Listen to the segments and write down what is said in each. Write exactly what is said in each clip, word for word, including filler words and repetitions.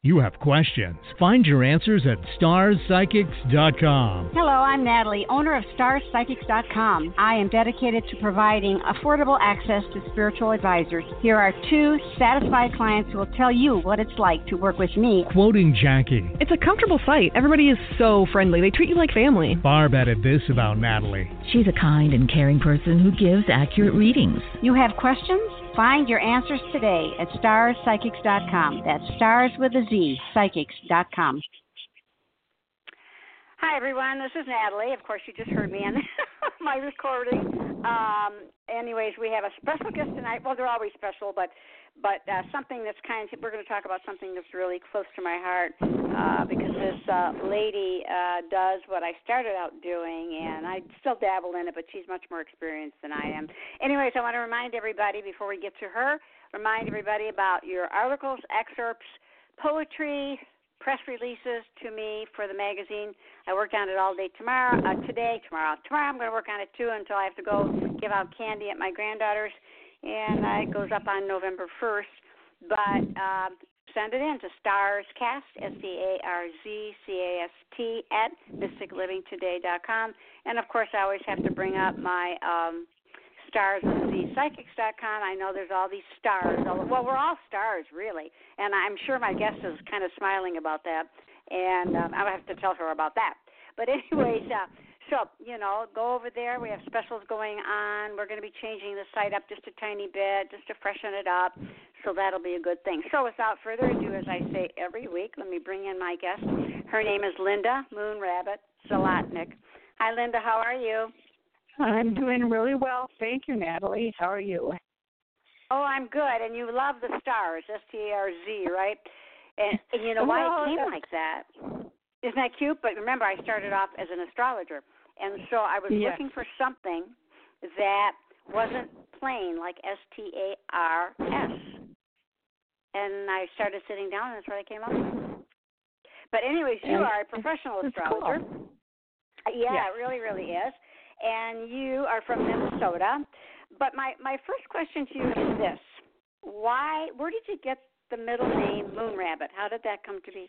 You have questions. Find your answers at stars psychics dot com. Hello, I'm Natalie, owner of stars psychics dot com. I am dedicated to providing affordable access to spiritual advisors. Here are two satisfied clients who will tell you what it's like to work with me. Quoting Jackie. It's a comfortable site. Everybody is so friendly. They treat you like family. Barb added this about Natalie. She's a kind and caring person who gives accurate readings. You have questions? Find your answers today at stars psychics dot com. That's stars with a Z, psychics dot com. Hi, everyone. This is Natalie. Of course, you just heard me on my recording. Um, anyways, we have a special guest tonight. Well, they're always special, but but uh, something that's kind of, we're going to talk about something that's really close to my heart uh, because this uh, lady uh, does what I started out doing, and I still dabble in it, but she's much more experienced than I am. Anyways, I want to remind everybody before we get to her, remind everybody about your articles, excerpts, poetry, press releases to me for the magazine. I worked on it all day tomorrow, uh, today, tomorrow. Tomorrow I'm going to work on it, too, until I have to go give out candy at my granddaughter's, and uh, it goes up on November first. But uh, send it in to StarsCast, S T A R Z C A S T, at mystic living today dot com. And, of course, I always have to bring up my um, stars with a Z, psychics dot com. I know there's all these stars. Well, we're all stars, really. And I'm sure my guest is kind of smiling about that. And um, I'll have to tell her about that. But anyways, uh, so, you know, go over there. We have specials going on. We're going to be changing the site up just a tiny bit, just to freshen it up. So that'll be a good thing. So without further ado, as I say every week, let me bring in my guest. Her name is Linda Moon Rabbit Zlotnick. Hi, Linda. How are you? I'm doing really well. Thank you, Natalie. How are you? Oh, I'm good. And you love the stars, S T A R Z, right? And, and you know why well, it came like that? Isn't that cute? But remember, I started off as an astrologer. And so I was yes. looking for something that wasn't plain, like S T A R S. And I started sitting down, and that's what I came up with. But anyways, you and are a professional astrologer. Cool. Yeah, yes. it really, really is. And you are from Minnesota. But my, my first question to you is this. Why, where did you get the middle name Moon Rabbit? How did that come to be?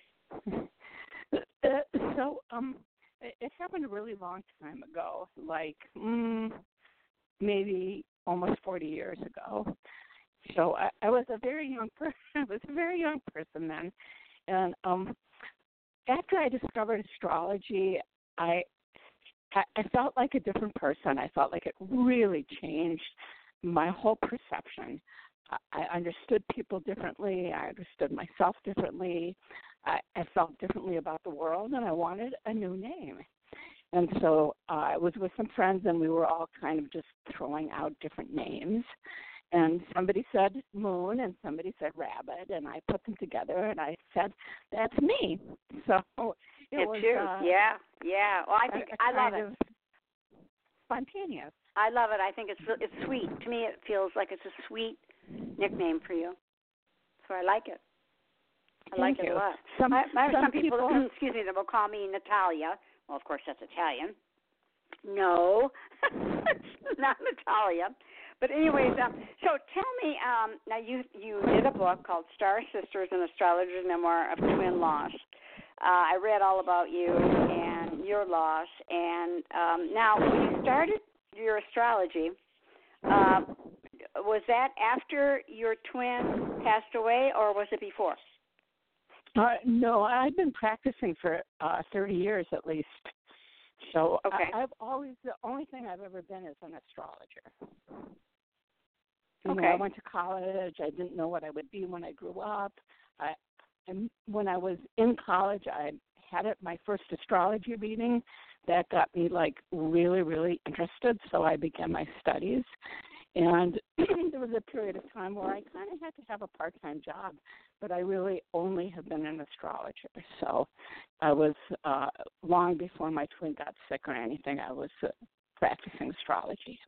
Uh, so, um, it, it happened a really long time ago, like mm, maybe almost forty years ago. So I, I was a very young person. I was a very young person then, and um, after I discovered astrology, I I felt like a different person. I felt like it really changed my whole perception. I understood people differently. I understood myself differently. I, I felt differently about the world, and I wanted a new name. And so uh, I was with some friends, and we were all kind of just throwing out different names. And somebody said Moon, and somebody said Rabbit, and I put them together, and I said, that's me. So it it's was, you. Uh, yeah, yeah. Well, I think I love it. Spontaneous. I love it. I think it's it's sweet. To me, it feels like it's a sweet nickname for you. So I like it. I Thank like you. it a lot. Some, I, I have some, some people, people excuse me, that will call me Natalia. Well, of course, that's Italian. No, it's not Natalia. But anyways, um, so tell me, um, now you, you did a book called Star Sisters, an Astrologer's Memoir of Twin Loss. Uh, I read all about you and your loss. And um, now, when you started your astrology, uh, was that after your twin passed away, or was it before? Uh, no, I've been practicing for uh, thirty years at least. So okay. I, I've always, the only thing I've ever been is an astrologer. You okay. know, I went to college. I didn't know what I would be when I grew up. I, and when I was in college, I had it, my first astrology reading. That got me, like, really, really interested, so I began my studies. And there was a period of time where I kind of had to have a part-time job, but I really only have been an astrologer. So I was, uh, long before my twin got sick or anything, I was uh, practicing astrology.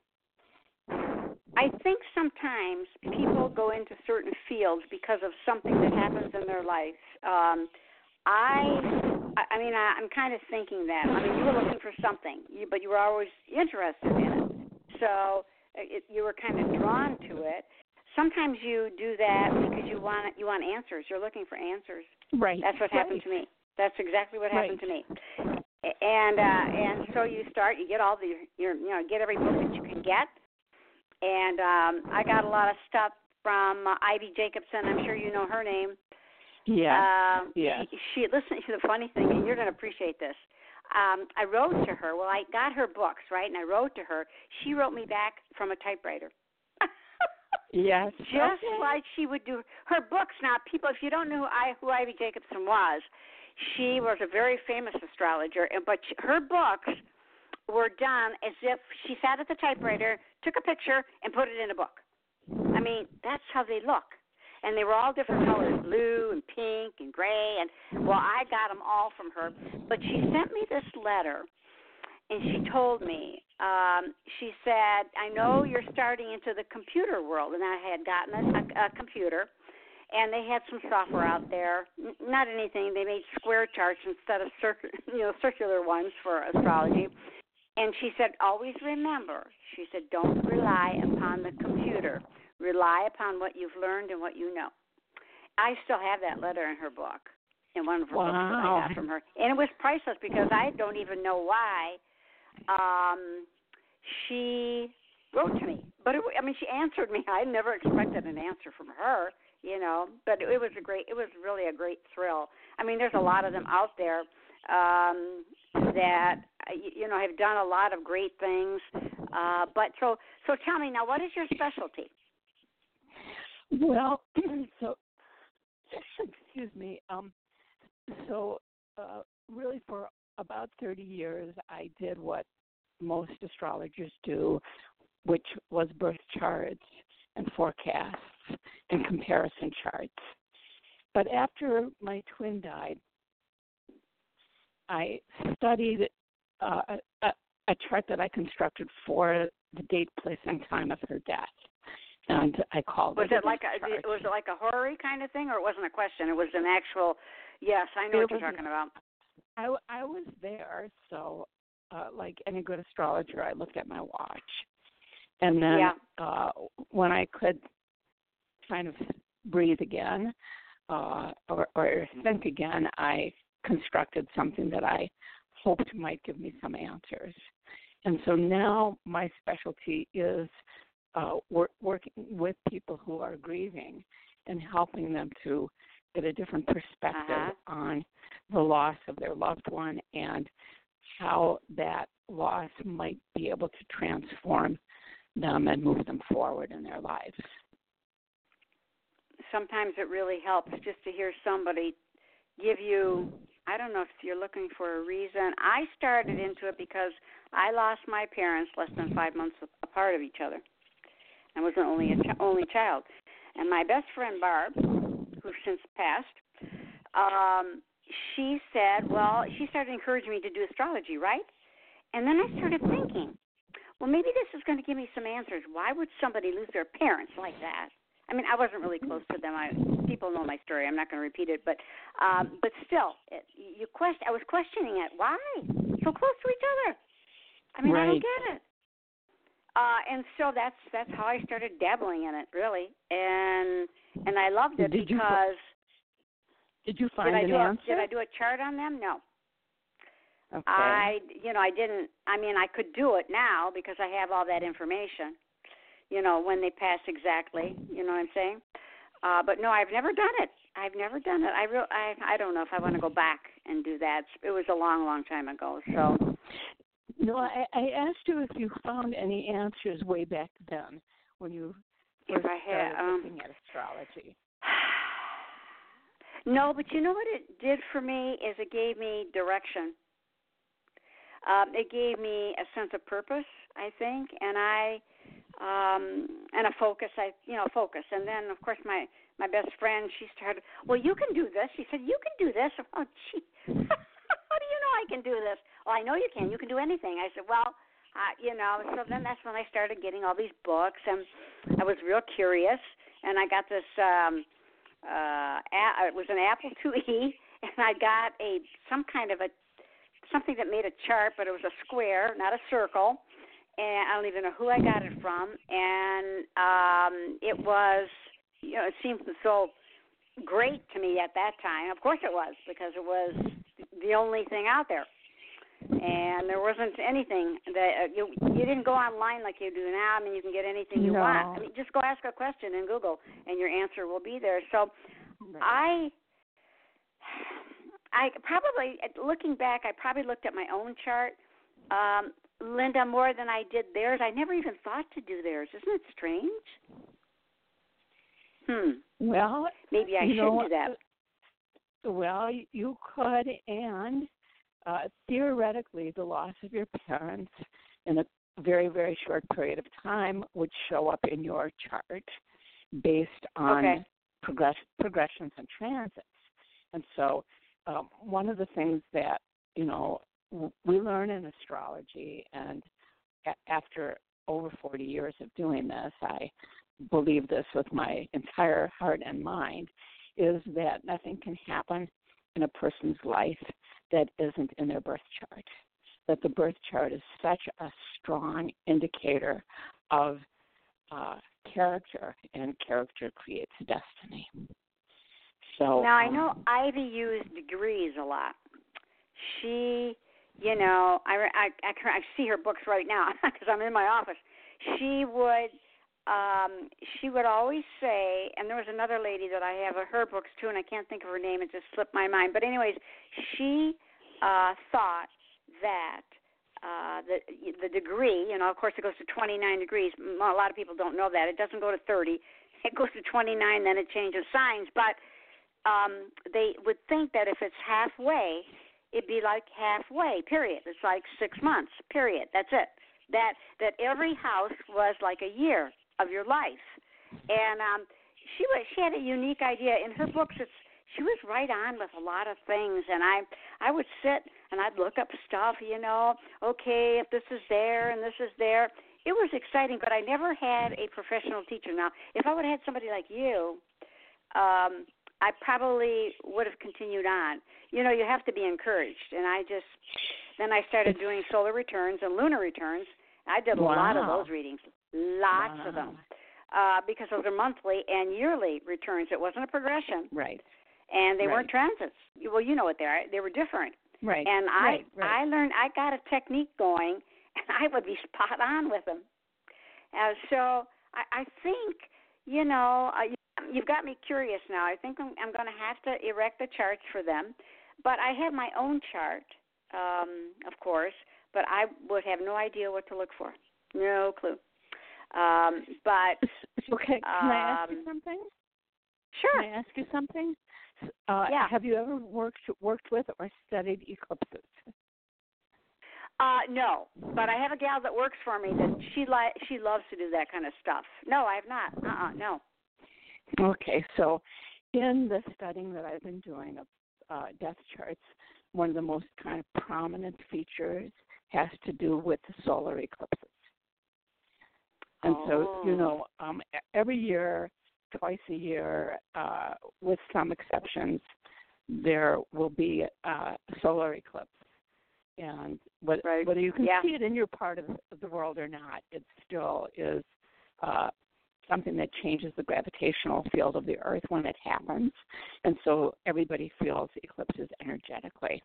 I think sometimes people go into certain fields because of something that happens in their life. Um, I, I mean, I, I'm kind of thinking that. I mean, you were looking for something, you, but you were always interested in it. So it, you were kind of drawn to it. sometimes you do that because you want you want answers. You're looking for answers. Right. That's what happened right. to me. That's exactly what happened right. to me. And uh, and so you start, you get all the, your, you know, get every book that you can get. And um, I got a lot of stuff from uh, Ivy Jacobson. I'm sure you know her name. Yeah. Uh, yeah. She, she listen to the funny thing, and you're going to appreciate this. Um, I wrote to her. Well, I got her books, right, and I wrote to her. She wrote me back from a typewriter. Yes. Just okay. like she would do her books. Now, people, if you don't know who, I, who Ivy Jacobson was, she was a very famous astrologer, and but she, her books were done as if she sat at the typewriter, took a picture, and put it in a book. I mean, that's how they look. And they were all different colors, blue and pink and gray. And, well, I got them all from her. But she sent me this letter, and she told me, um, she said, I know you're starting into the computer world. And I had gotten a, a, a computer, and they had some software out there. N- not anything. They made square charts instead of circ- you know, circular ones for astrology. And she said, always remember, she said, don't rely upon the computer. Rely upon what you've learned and what you know. I still have that letter in her book, in one of her wow. books that I got from her. And it was priceless because I don't even know why um, she wrote to me. But, it, I mean, she answered me. I never expected an answer from her, you know. But it, it was a great, it was really a great thrill. I mean, there's a lot of them out there um, that, you know, have done a lot of great things. Uh, but so, so tell me now, what is your specialty? Well, so excuse me. Um, so uh, really, for about thirty years, I did what most astrologers do, which was birth charts and forecasts and comparison charts. But after my twin died, I studied uh, a, a chart that I constructed for the date, place, and time of her death. And I called was it. it like a chart. was it like a horary kind of thing, or it wasn't a question? It was an actual. Yes, I know it what you're was, talking about. I I was there, so uh, like any good astrologer, I looked at my watch, and then yeah. uh, when I could kind of breathe again uh, or, or think again, I constructed something that I hoped might give me some answers. And so now my specialty is uh, work, working with people who are grieving and helping them to get a different perspective uh-huh. on the loss of their loved one and how that loss might be able to transform them and move them forward in their lives. Sometimes it really helps just to hear somebody give you, I don't know if you're looking for a reason. I started into it because I lost my parents less than five months apart of each other. I was only a ch- only child. And my best friend, Barb, who's since passed, um, she said, well, she started encouraging me to do astrology, right? And then I started thinking, well, maybe this is going to give me some answers. Why would somebody lose their parents like that? I mean, I wasn't really close to them. I, people know my story. I'm not going to repeat it, but um, but still, it, you question. I was questioning it. Why so close to each other? I mean, right. I don't get it. Uh, and so that's that's how I started dabbling in it, really, and and I loved it did because. You, did you find did I an do answer? A, did I do a chart on them? No. Okay. I, you know, I didn't. I mean, I could do it now because I have all that information. You know, when they pass exactly. You know what I'm saying? Uh, but no, I've never done it. I've never done it. I real. I. I don't know if I want to go back and do that. It was a long, long time ago. So. No, I, I asked you if you found any answers way back then when you first if I had, started um, looking at astrology. No, but you know what it did for me is it gave me direction. Um, it gave me a sense of purpose, I think, and I um, and a focus. I you know focus, and then of course my, my best friend, she started. Well, you can do this. She said you can do this. Oh, gee, how do you know I can do this? Well, I know you can. You can do anything. I said, well, uh, you know. So then that's when I started getting all these books, and I was real curious, and I got this. Um, uh, a, it was an Apple two E, and I got a some kind of a something that made a chart, but it was a square, not a circle. and I don't even know who I got it from, and um, it was, you know, it seemed so great to me at that time. Of course it was, because it was the only thing out there. And there wasn't anything that uh, you you didn't go online like you do now. I mean, you can get anything you no. want. I mean, just go ask a question in Google, and your answer will be there. So, Right. I, I probably looking back, I probably looked at my own chart, um, Linda, more than I did theirs. I never even thought to do theirs. Isn't it strange? Hmm. Well, maybe I you should know, do that. Well, you could, and uh, theoretically, the loss of your parents in a very, very short period of time would show up in your chart based on Okay. progress, progressions and transits. And so um, one of the things that, you know, w- we learn in astrology, and a- after over forty years of doing this, I believe this with my entire heart and mind, is that nothing can happen in a person's life that isn't in their birth chart. That the birth chart is such a strong indicator of uh, character, and character creates destiny. So now I um, know Ivy used degrees a lot. She, you know, I I, I, I see her books right now because I'm in my office. She would. Um, she would always say, and there was another lady that I have her books too, and I can't think of her name; it just slipped my mind. But anyways, she uh, thought that uh, the the degree, you know, of course, it goes to twenty-nine degrees. A lot of people don't know that it doesn't go to thirty; it goes to twenty-nine. Then it changes signs. But um, they would think that if it's halfway, it'd be like halfway. Period. It's like six months. Period. That's it. That that every house was like a year of your life, and um, she was she had a unique idea in her books. It's she was right on with a lot of things, and I I would sit and I'd look up stuff, you know. Okay, if this is there and this is there, it was exciting. But I never had a professional teacher. Now, if I would have had somebody like you, um, I probably would have continued on. You know, you have to be encouraged, and I just then I started doing solar returns and lunar returns. I did a wow. lot of those readings. Lots wow. of them, uh, because those are monthly and yearly returns. It wasn't a progression, Right. and they right. weren't transits. Well, you know what they are. They were different. Right. And I, right. Right. I learned. I got a technique going, and I would be spot on with them. Uh, so I, I think, you know, uh, you, you've got me curious now. I think I'm, I'm going to have to erect the charts for them, but I have my own chart, um, of course. But I would have no idea what to look for. No clue. Um, but okay, can um, I ask you something? Sure. Can I ask you something? Uh, yeah. Have you ever worked worked with or studied eclipses? Uh, no, but I have a gal that works for me that she li- she loves to do that kind of stuff. No, I have not. Uh-uh, no. Okay, so in the studying that I've been doing of uh, death charts, one of the most kind of prominent features has to do with the solar eclipses. And oh. so, you know, um, every year, twice a year, uh, with some exceptions, there will be a solar eclipse. And whether, right. whether you can yeah. see it in your part of the world or not, it still is uh, something that changes the gravitational field of the Earth when it happens. And so everybody feels eclipses energetically.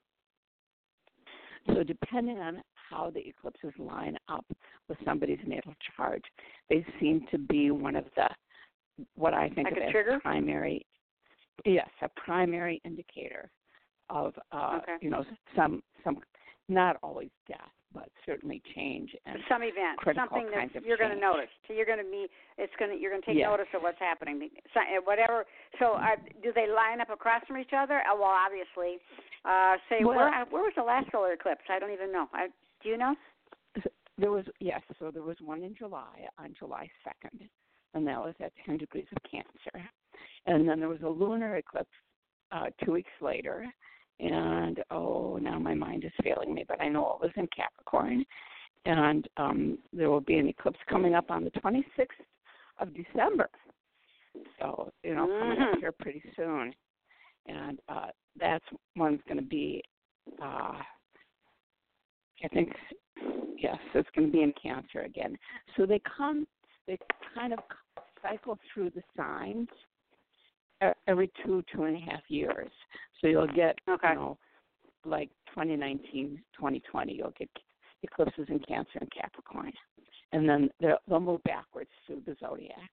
So depending on how the eclipses line up with somebody's natal chart, they seem to be one of the, what I think like of a as trigger? primary, yes, a primary indicator of, uh, okay. you know, some, some, not always death, but certainly change and some event, something that you're going to notice. So you're going to be, it's going to, you're going to take yes. notice of what's happening. So, whatever. So, are, do they line up across from each other? Uh, well, obviously. Uh, say well, where where was the last solar eclipse? I don't even know. I, do you know? There was yes. So there was one in July on July second, and that was at ten degrees of Cancer. And then there was a lunar eclipse uh, two weeks later. And, oh, now my mind is failing me, but I know it was in Capricorn. And um, there will be an eclipse coming up on the twenty-sixth of December. So, you know, coming mm-hmm. up here pretty soon. And uh, that's one's going to be, uh, I think, Yes, it's going to be in Cancer again. So they come, they kind of cycle through the signs every two, two and a half years. So you'll get, okay. you know, like twenty nineteen, twenty twenty, you'll get eclipses in Cancer and Capricorn. And then they'll, they'll move backwards through the zodiac.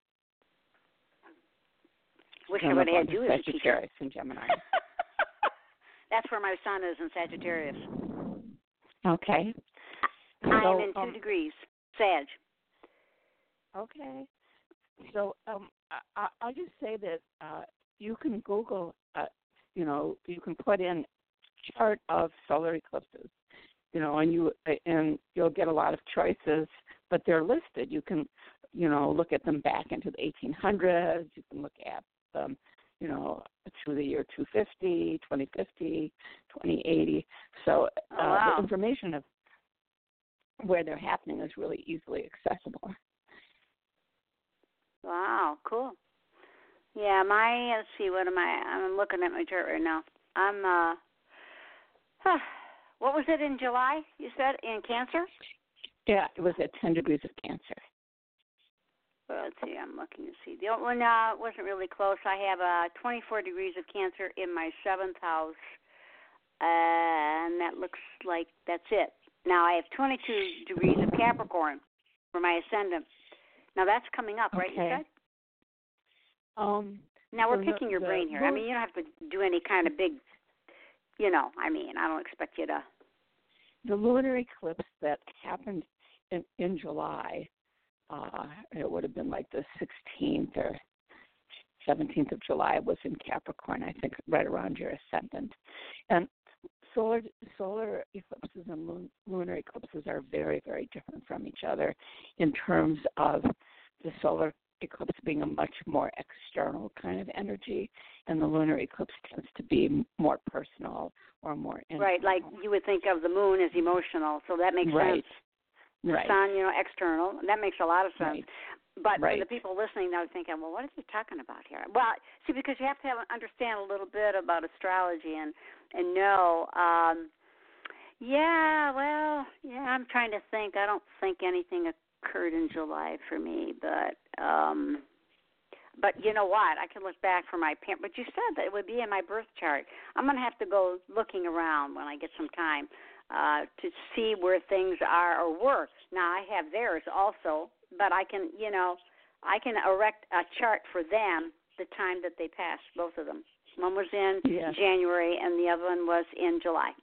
Wish I would have had you as a teacher. Sagittarius and Gemini. That's where my son is, in Sagittarius. Okay. I'm so, in two um, degrees, Sag. Okay. So um, I, I'll just say that uh, you can Google, uh, you know, you can put in chart of solar eclipses, you know, and you and you'll get a lot of choices, but they're listed. You can, you know, look at them back into the eighteen hundreds. You can look at them, you know, through the year two fifty, twenty fifty, twenty eighty. So uh, oh, wow. the information of where they're happening is really easily accessible. Wow, cool. Yeah, my, let's see, what am I, I'm looking at my chart right now. I'm, uh, huh, what was it in July, you said, in Cancer? Yeah, it was at ten degrees of Cancer. Well, let's see, I'm looking to see. The only one, no, it wasn't really close. I have uh, twenty-four degrees of Cancer in my seventh house, and that looks like that's it. Now, I have twenty-two degrees of Capricorn for my ascendant. Now, that's coming up, right, okay. you said? Um, now, we're so picking the, your the brain here. moon, I mean, you don't have to do any kind of big, you know, I mean, I don't expect you to. The lunar eclipse that happened in, in July, uh, it would have been like the sixteenth or seventeenth of July, was in Capricorn, I think, right around your ascendant. And solar solar eclipses and lun, lunar eclipses are very, very different from each other in terms of the solar eclipse being a much more external kind of energy, and the lunar eclipse tends to be more personal or more internal. Right, like you would think of the moon as emotional, so that makes right. sense. The right. sun, you know, external. That makes a lot of sense. Right. But right. for the people listening, they're thinking, well, what is he talking about here? Well, see, because you have to have, understand a little bit about astrology and, and know, um, yeah, well, yeah, I'm trying to think. I don't think anything occurred in July for me, but um, but you know what? I can look back for my parent. But you said that it would be in my birth chart. I'm going to have to go looking around when I get some time uh, to see where things are or were. Now, I have theirs also, but I can, you know, I can erect a chart for them the time that they passed, both of them. One was in yes. January and the other one was in July.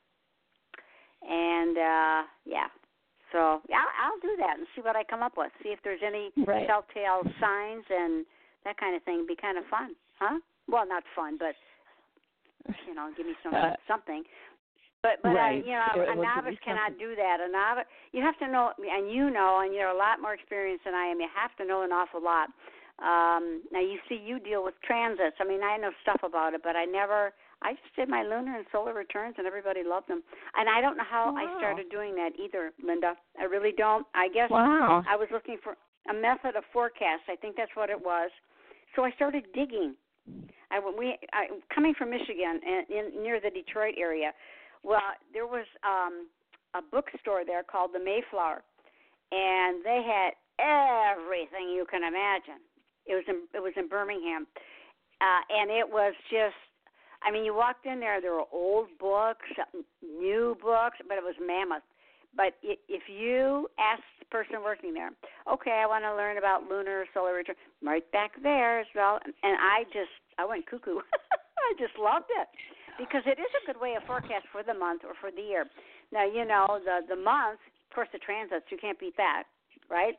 And, uh, yeah. So I'll, I'll do that and see what I come up with. See if there's any right. telltale signs and that kind of thing. It'd be kind of fun, huh? Well, not fun, but, you know, give me some uh, something. But, but right. uh, you know, it a novice cannot do that. A novice, you have to know, and you know, and you're a lot more experienced than I am, you have to know an awful lot. Um, now, you see, you deal with transits. I mean, I know stuff about it, but I never, I just did my lunar and solar returns, and everybody loved them. And I don't know how wow. I started doing that either, Linda. I really don't. I guess wow. I was looking for a method of forecast. I think that's what it was. So I started digging. I, we, I, coming from Michigan, in, in, near the Detroit area, well, there was um, a bookstore there called the Mayflower, and they had everything you can imagine. It was in, it was in Birmingham, uh, and it was just, I mean, you walked in there, there were old books, new books, but it was mammoth. But if you asked the person working there, okay, I want to learn about lunar solar return, right back there as well, and I just, I went cuckoo. I just loved it. Because it is a good way of forecast for the month or for the year. Now, you know, the, the month, of course, the transits, you can't beat that, right?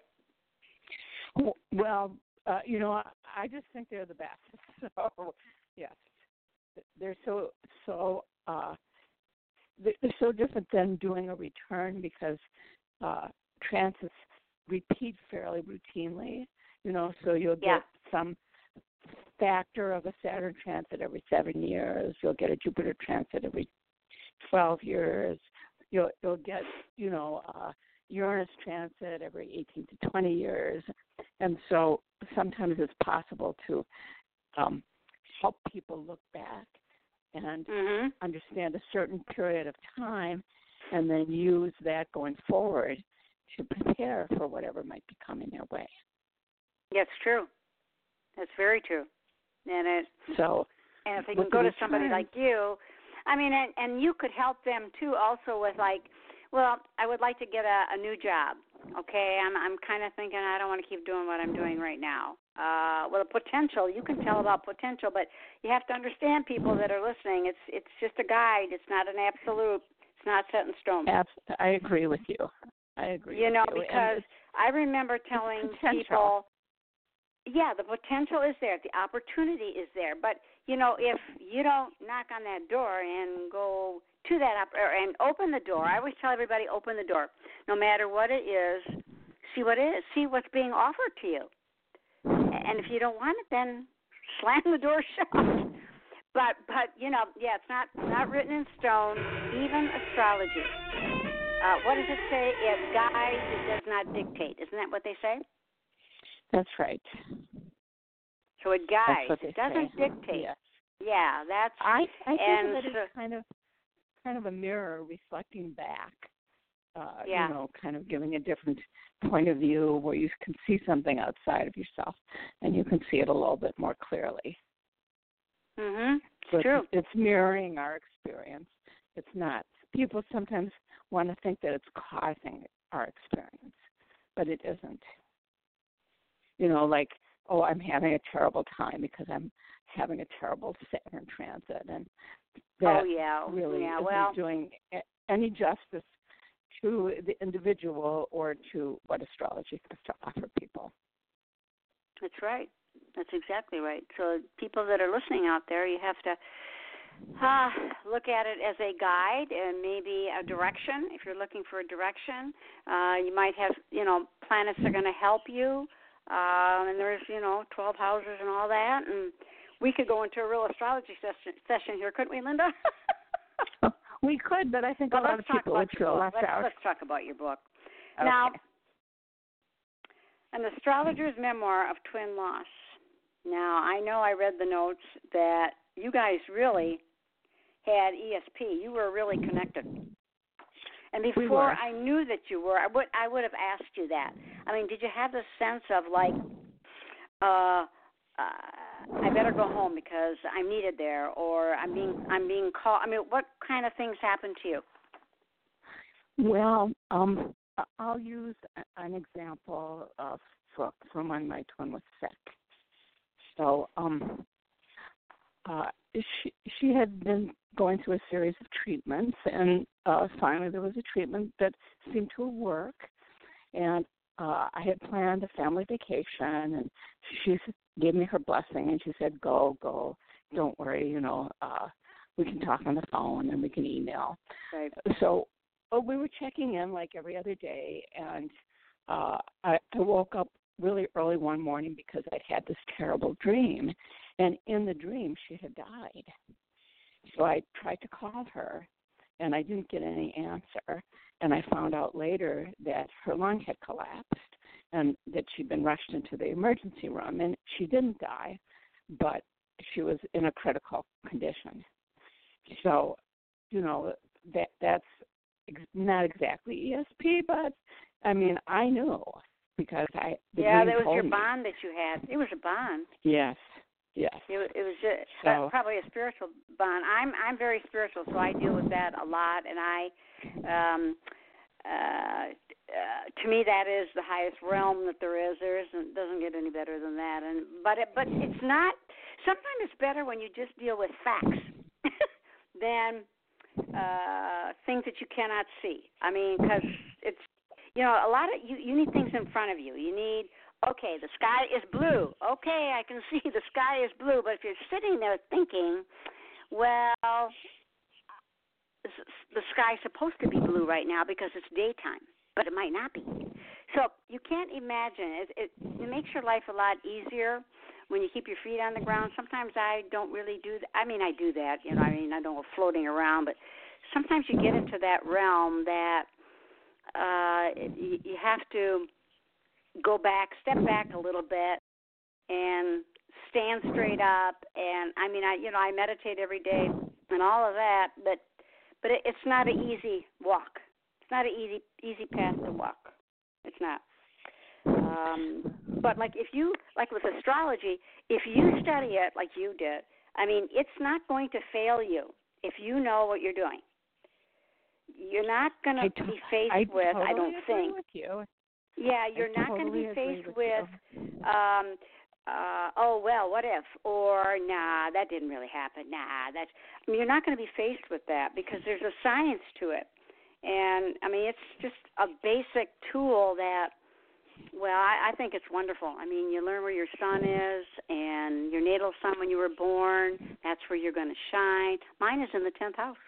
Well, uh, you know, I, I just think they're the best. So, yes, they're so, so, uh, they're so different than doing a return because uh, transits repeat fairly routinely, you know, so you'll get yeah. some factor of a Saturn transit every seven years. You'll get a Jupiter transit every twelve years. You'll you'll get, you know, uh, Uranus transit every eighteen to twenty years. And so sometimes it's possible to um, help people look back and mm-hmm. understand a certain period of time and then use that going forward to prepare for whatever might be coming your way. That's true. That's very true. And it so and if they can go to somebody like you, I mean, and, and you could help them too also with like, well, I would like to get a, a new job. Okay, I'm I'm kind of thinking I don't want to keep doing what I'm doing right now. Uh, well, potential, you can tell about potential, but you have to understand, people that are listening, it's it's just a guide. It's not an absolute. It's not set in stone. I agree with you. I agree You know, with you. because I remember telling people, yeah, the potential is there. The opportunity is there. But, you know, if you don't knock on that door and go to that op- or, and open the door, I always tell everybody, open the door. No matter what it is, see what it is. See what's being offered to you. And if you don't want it, then slam the door shut. But, but you know, yeah, it's not, not written in stone, even astrology. Uh, what does it say? It guides, it does not dictate. Isn't that what they say? That's right. So it guides. It doesn't say. dictate. Yes. Yeah, that's. I I think and that so, it's kind of kind of a mirror reflecting back. Uh, yeah. You know, kind of giving a different point of view where you can see something outside of yourself, and you can see it a little bit more clearly. Mhm. So it's true. It's mirroring our experience. It's not. People sometimes want to think that it's causing our experience, but it isn't. You know, like, oh, I'm having a terrible time because I'm having a terrible Saturn transit, and that oh, yeah. really yeah. isn't well, doing any justice to the individual or to what astrology has to offer people. That's right. That's exactly right. So people that are listening out there, you have to uh, look at it as a guide and maybe a direction. If you're looking for a direction, uh, you might have, you know, planets that are going to help you. Uh, and there's, you know, twelve houses and all that. And we could go into a real astrology session, session here, couldn't we, Linda? We could, but I think well, a lot of people would feel left let's, out. Let's talk about your book. Okay. Now, An Astrologer's Memoir of Twin Loss. Now, I know I read the notes that you guys really had E S P. You were really connected. And before we were. I knew that you were, I would I would have asked you that. I mean, did you have the sense of like, uh, uh, I better go home because I'm needed there, or I'm being I'm being called? I mean, what kind of things happened to you? Well, um, I'll use an example of from when my twin was sick. So, um, uh, she she had been going through a series of treatments, and uh, finally there was a treatment that seemed to work. And uh, I had planned a family vacation, and she gave me her blessing, and she said, "Go, go, don't worry, you know, uh, we can talk on the phone and we can email." Right. So well, we were checking in like every other day, and uh, I, I woke up really early one morning because I'd had this terrible dream, and in the dream she had died. So I tried to call her, and I didn't get any answer, and I found out later that her lung had collapsed and that she'd been rushed into the emergency room, and she didn't die, but she was in a critical condition. So, you know, that that's ex- not exactly E S P, but, I mean, I knew. Because I the yeah, that was told your me. bond that you had. It was a bond. Yes, yes. It, it was just, so, uh, probably a spiritual bond. I'm I'm very spiritual, so I deal with that a lot. And I, um, uh, uh, to me, that is the highest realm that there is. There isn't doesn't get any better than that. And but it, but it's not. Sometimes it's better when you just deal with facts than uh, things that you cannot see. I mean, because it's. You know, a lot of you, you need things in front of you. You need, okay, the sky is blue. Okay, I can see the sky is blue. But if you're sitting there thinking, well, the sky's supposed to be blue right now because it's daytime, but it might not be. So you can't imagine. It, it, it makes your life a lot easier when you keep your feet on the ground. Sometimes I don't really do that. I mean, I do that. You know, I mean, I don't go floating around, but sometimes you get into that realm that Uh, you, you have to go back, step back a little bit, and stand straight up. And I mean, I you know, I meditate every day and all of that, but but it, it's not an easy walk. It's not an easy easy path to walk. It's not. Um, but like if you like with astrology, if you study it like you did, I mean, it's not going to fail you if you know what you're doing. You're not going to t- be faced I with. Totally I don't agree think. With you. Yeah, you're I not totally going to be faced with, with. Um, uh, oh well, what if? Or nah, that didn't really happen. Nah, that's. I mean, you're not going to be faced with that because there's a science to it, and I mean, it's just a basic tool that. Well, I, I think it's wonderful. I mean, you learn where your sun is and your natal sun when you were born. That's where you're going to shine. Mine is in the tenth house.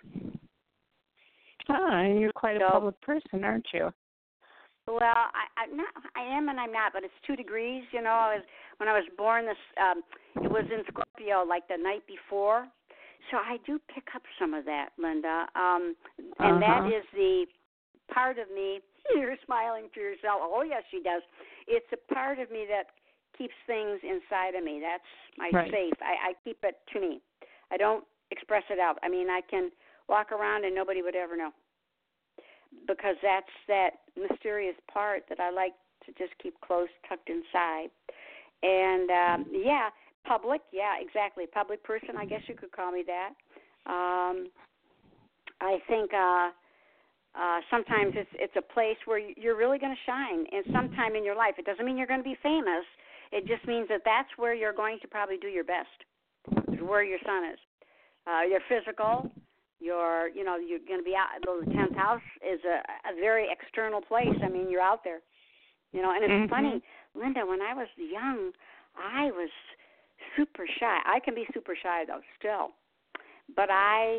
Ah, and you're quite so, a public person, aren't you? Well, I, I'm not. I am and I'm not, but it's two degrees. You know, I was when I was born. This um, it was in Scorpio, like the night before. So I do pick up some of that, Linda. Um, and uh-huh. that is the part of me. You're smiling to yourself. Oh yes, she does. It's a part of me that keeps things inside of me. That's my right. safe. I, I keep it to me. I don't express it out. I mean, I can walk around and nobody would ever know. Because that's that mysterious part that I like to just keep close, tucked inside. And, um, yeah, public, yeah, exactly. Public person, I guess you could call me that. Um, I think uh, uh, sometimes it's it's a place where you're really going to shine and sometime in your life. It doesn't mean you're going to be famous. It just means that that's where you're going to probably do your best, where your sun is. Uh, your physical, your, you know, you're going to be out. The tenth house is a, a very external place. I mean, you're out there, you know. And it's mm-hmm. funny, Linda, when I was young, I was super shy. I can be super shy, though, still. But I,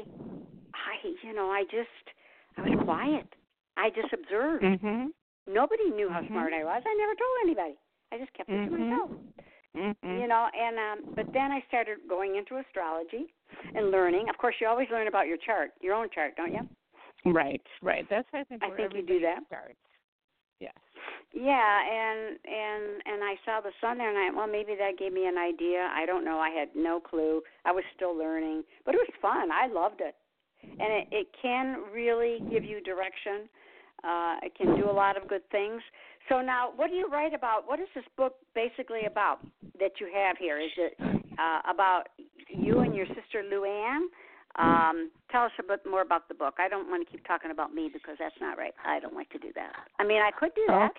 I, you know, I just, I was quiet. I just observed. Mm-hmm. Nobody knew how mm-hmm. smart I was. I never told anybody. I just kept it mm-hmm. to myself. Mm-hmm. You know, and um, but then I started going into astrology and learning. Of course, you always learn about your chart, your own chart, don't you? Right, right. That's I think. I where think you do that. Starts. Yes. Yeah, and and and I saw the sun there, and I well maybe that gave me an idea. I don't know. I had no clue. I was still learning, but it was fun. I loved it, and it, it can really give you direction. Uh, it can do a lot of good things. So now, what do you write about? What is this book basically about that you have here? Is it uh, about you and your sister Luann? Um, tell us a bit more about the book. I don't want to keep talking about me because that's not right. I don't like to do that. I mean, I could do that.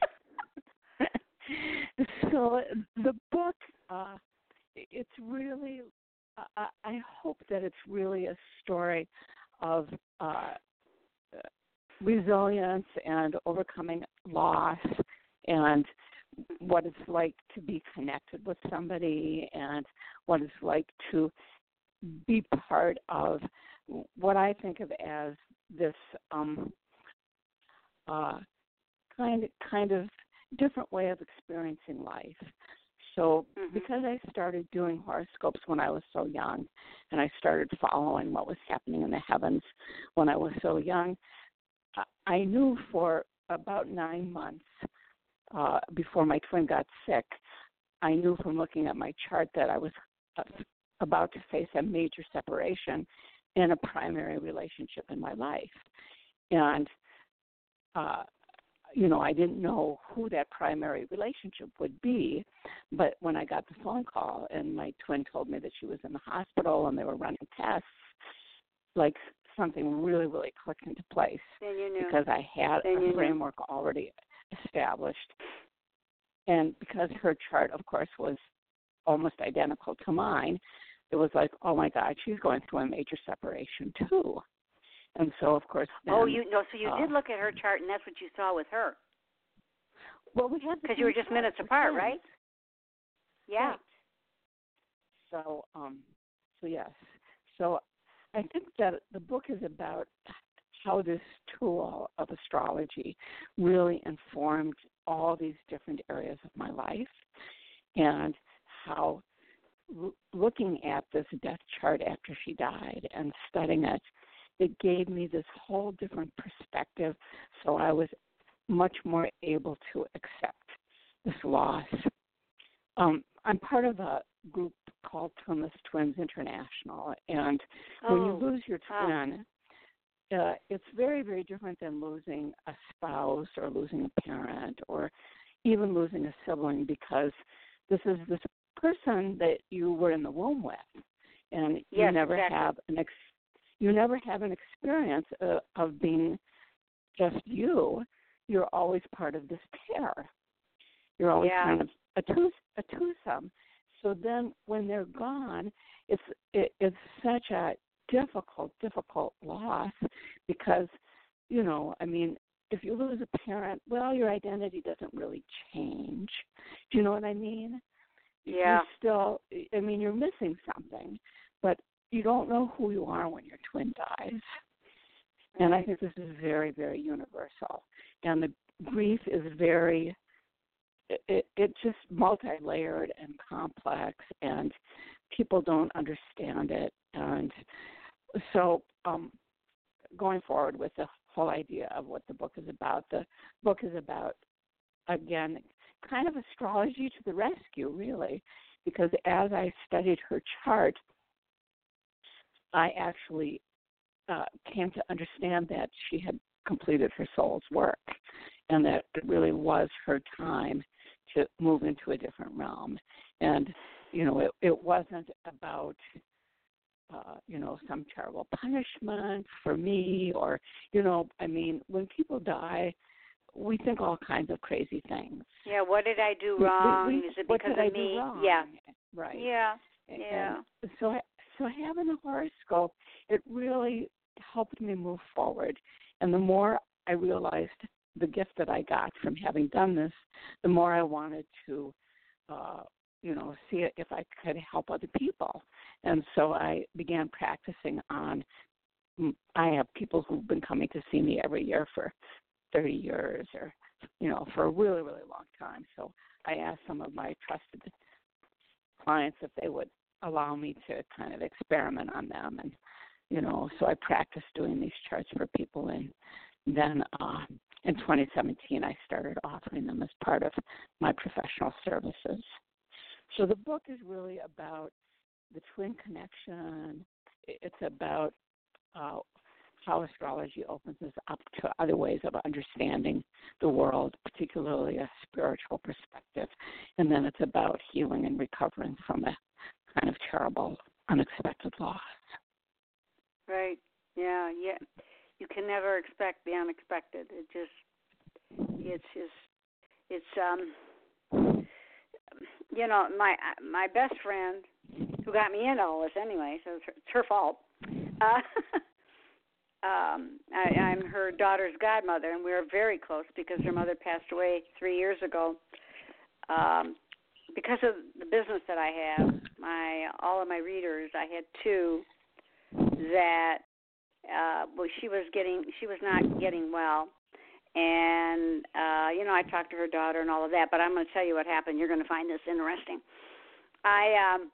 Okay. So the book, uh, it's really, uh, I hope that it's really a story of uh, resilience and overcoming loss and what it's like to be connected with somebody and what it's like to be part of what I think of as this um, uh, kind kind of different way of experiencing life. So mm-hmm. because I started doing horoscopes when I was so young, and I started following what was happening in the heavens when I was so young, I knew for about nine months uh, before my twin got sick, I knew from looking at my chart that I was uh, about to face a major separation in a primary relationship in my life. And, uh, you know, I didn't know who that primary relationship would be, but when I got the phone call and my twin told me that she was in the hospital and they were running tests, like something really, really clicked into place. Then you knew. Because I had then a framework knew. already established. And because her chart, of course, was almost identical to mine, it was like, oh, my God, she's going through a major separation, too. And so, of course, then, Oh, you no, so you uh, did look at her chart, and that's what you saw with her. Well, we had because you were just minutes apart, friends. right? Yeah. Right. So, um, so yes. So I think that the book is about how this tool of astrology really informed all these different areas of my life, and how l- looking at this death chart after she died and studying it, it gave me this whole different perspective, so I was much more able to accept this loss. Um, I'm part of a group called Twinless Twins International, and oh, when you lose your twin, wow. uh, it's very, very different than losing a spouse or losing a parent or even losing a sibling, because this is this person that you were in the womb with, and you yes, never exactly. have an ex- you never have an experience uh, of being just you. You're always part of this pair. You're always yeah. kind of a twos a twosome. So then when they're gone, it's it, it's such a difficult, difficult loss, because, you know, I mean, if you lose a parent, well, your identity doesn't really change. Do you know what I mean? Yeah. You're still, I mean, you're missing something, but you don't know who you are when your twin dies. And I think this is very, very universal. And the grief is very, it, it's just multi-layered and complex, and people don't understand it. And so um, going forward with the whole idea of what the book is about, the book is about, again, kind of astrology to the rescue, really, because as I studied her chart, I actually uh, came to understand that she had completed her soul's work, and that it really was her time to move into a different realm. And, you know, it, it wasn't about, uh, you know, some terrible punishment for me, or, you know, I mean, when people die, we think all kinds of crazy things. Yeah, what did I do wrong? We, we, Is it what because did of I me? do wrong? Yeah. Right. Yeah. Yeah. And so, so having a horoscope, it really helped me move forward. And the more I realized the gift that I got from having done this, the more I wanted to, uh, you know, see if I could help other people. And so I began practicing on, I have people who've been coming to see me every year for thirty years, or, you know, for a really, really long time. So I asked some of my trusted clients if they would allow me to kind of experiment on them. And, you know, so I practiced doing these charts for people. And then uh, in twenty seventeen, I started offering them as part of my professional services. So the book is really about the twin connection. It's about uh, how astrology opens us up to other ways of understanding the world, particularly a spiritual perspective. And then it's about healing and recovering from a kind of terrible, unexpected loss. Right. Yeah. Yeah. You can never expect the unexpected. It just, it's just, it's um, you know, my my best friend who got me into all this anyway, so it's her, it's her fault. Uh, um, I, I'm her daughter's godmother, and we were very close because her mother passed away three years ago. Um, because of the business that I have, my all of my readers, I had two that uh, well, she was getting, she was not getting well, and uh, you know, I talked to her daughter and all of that. But I'm going to tell you what happened. You're going to find this interesting. I um,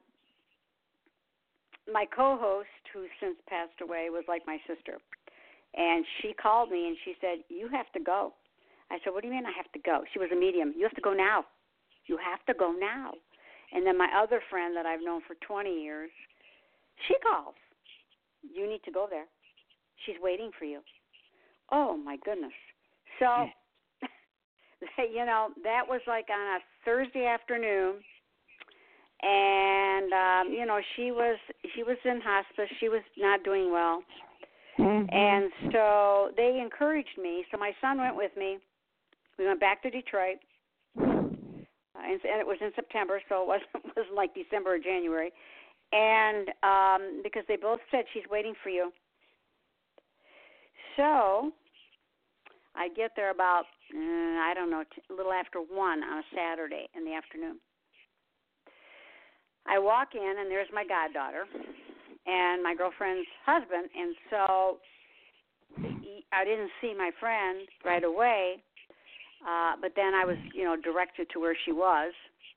my co-host, who since passed away, was like my sister, and she called me and she said, "You have to go." I said, "What do you mean I have to go?" She was a medium. "You have to go now. You have to go now." And then my other friend that I've known for twenty years, she calls. "You need to go there. She's waiting for you." Oh, my goodness. So, you know, that was like on a Thursday afternoon. And, um, you know, she was she was in hospice. She was not doing well. Mm-hmm. And so they encouraged me. So my son went with me. We went back to Detroit. Uh, and, and it was in September, so it wasn't, wasn't like December or January. And um, because they both said, "She's waiting for you." So I get there about, uh, I don't know, t- a little after one on a Saturday in the afternoon. I walk in, and there's my goddaughter and my girlfriend's husband. And so I didn't see my friend right away, uh, but then I was, you know, directed to where she was.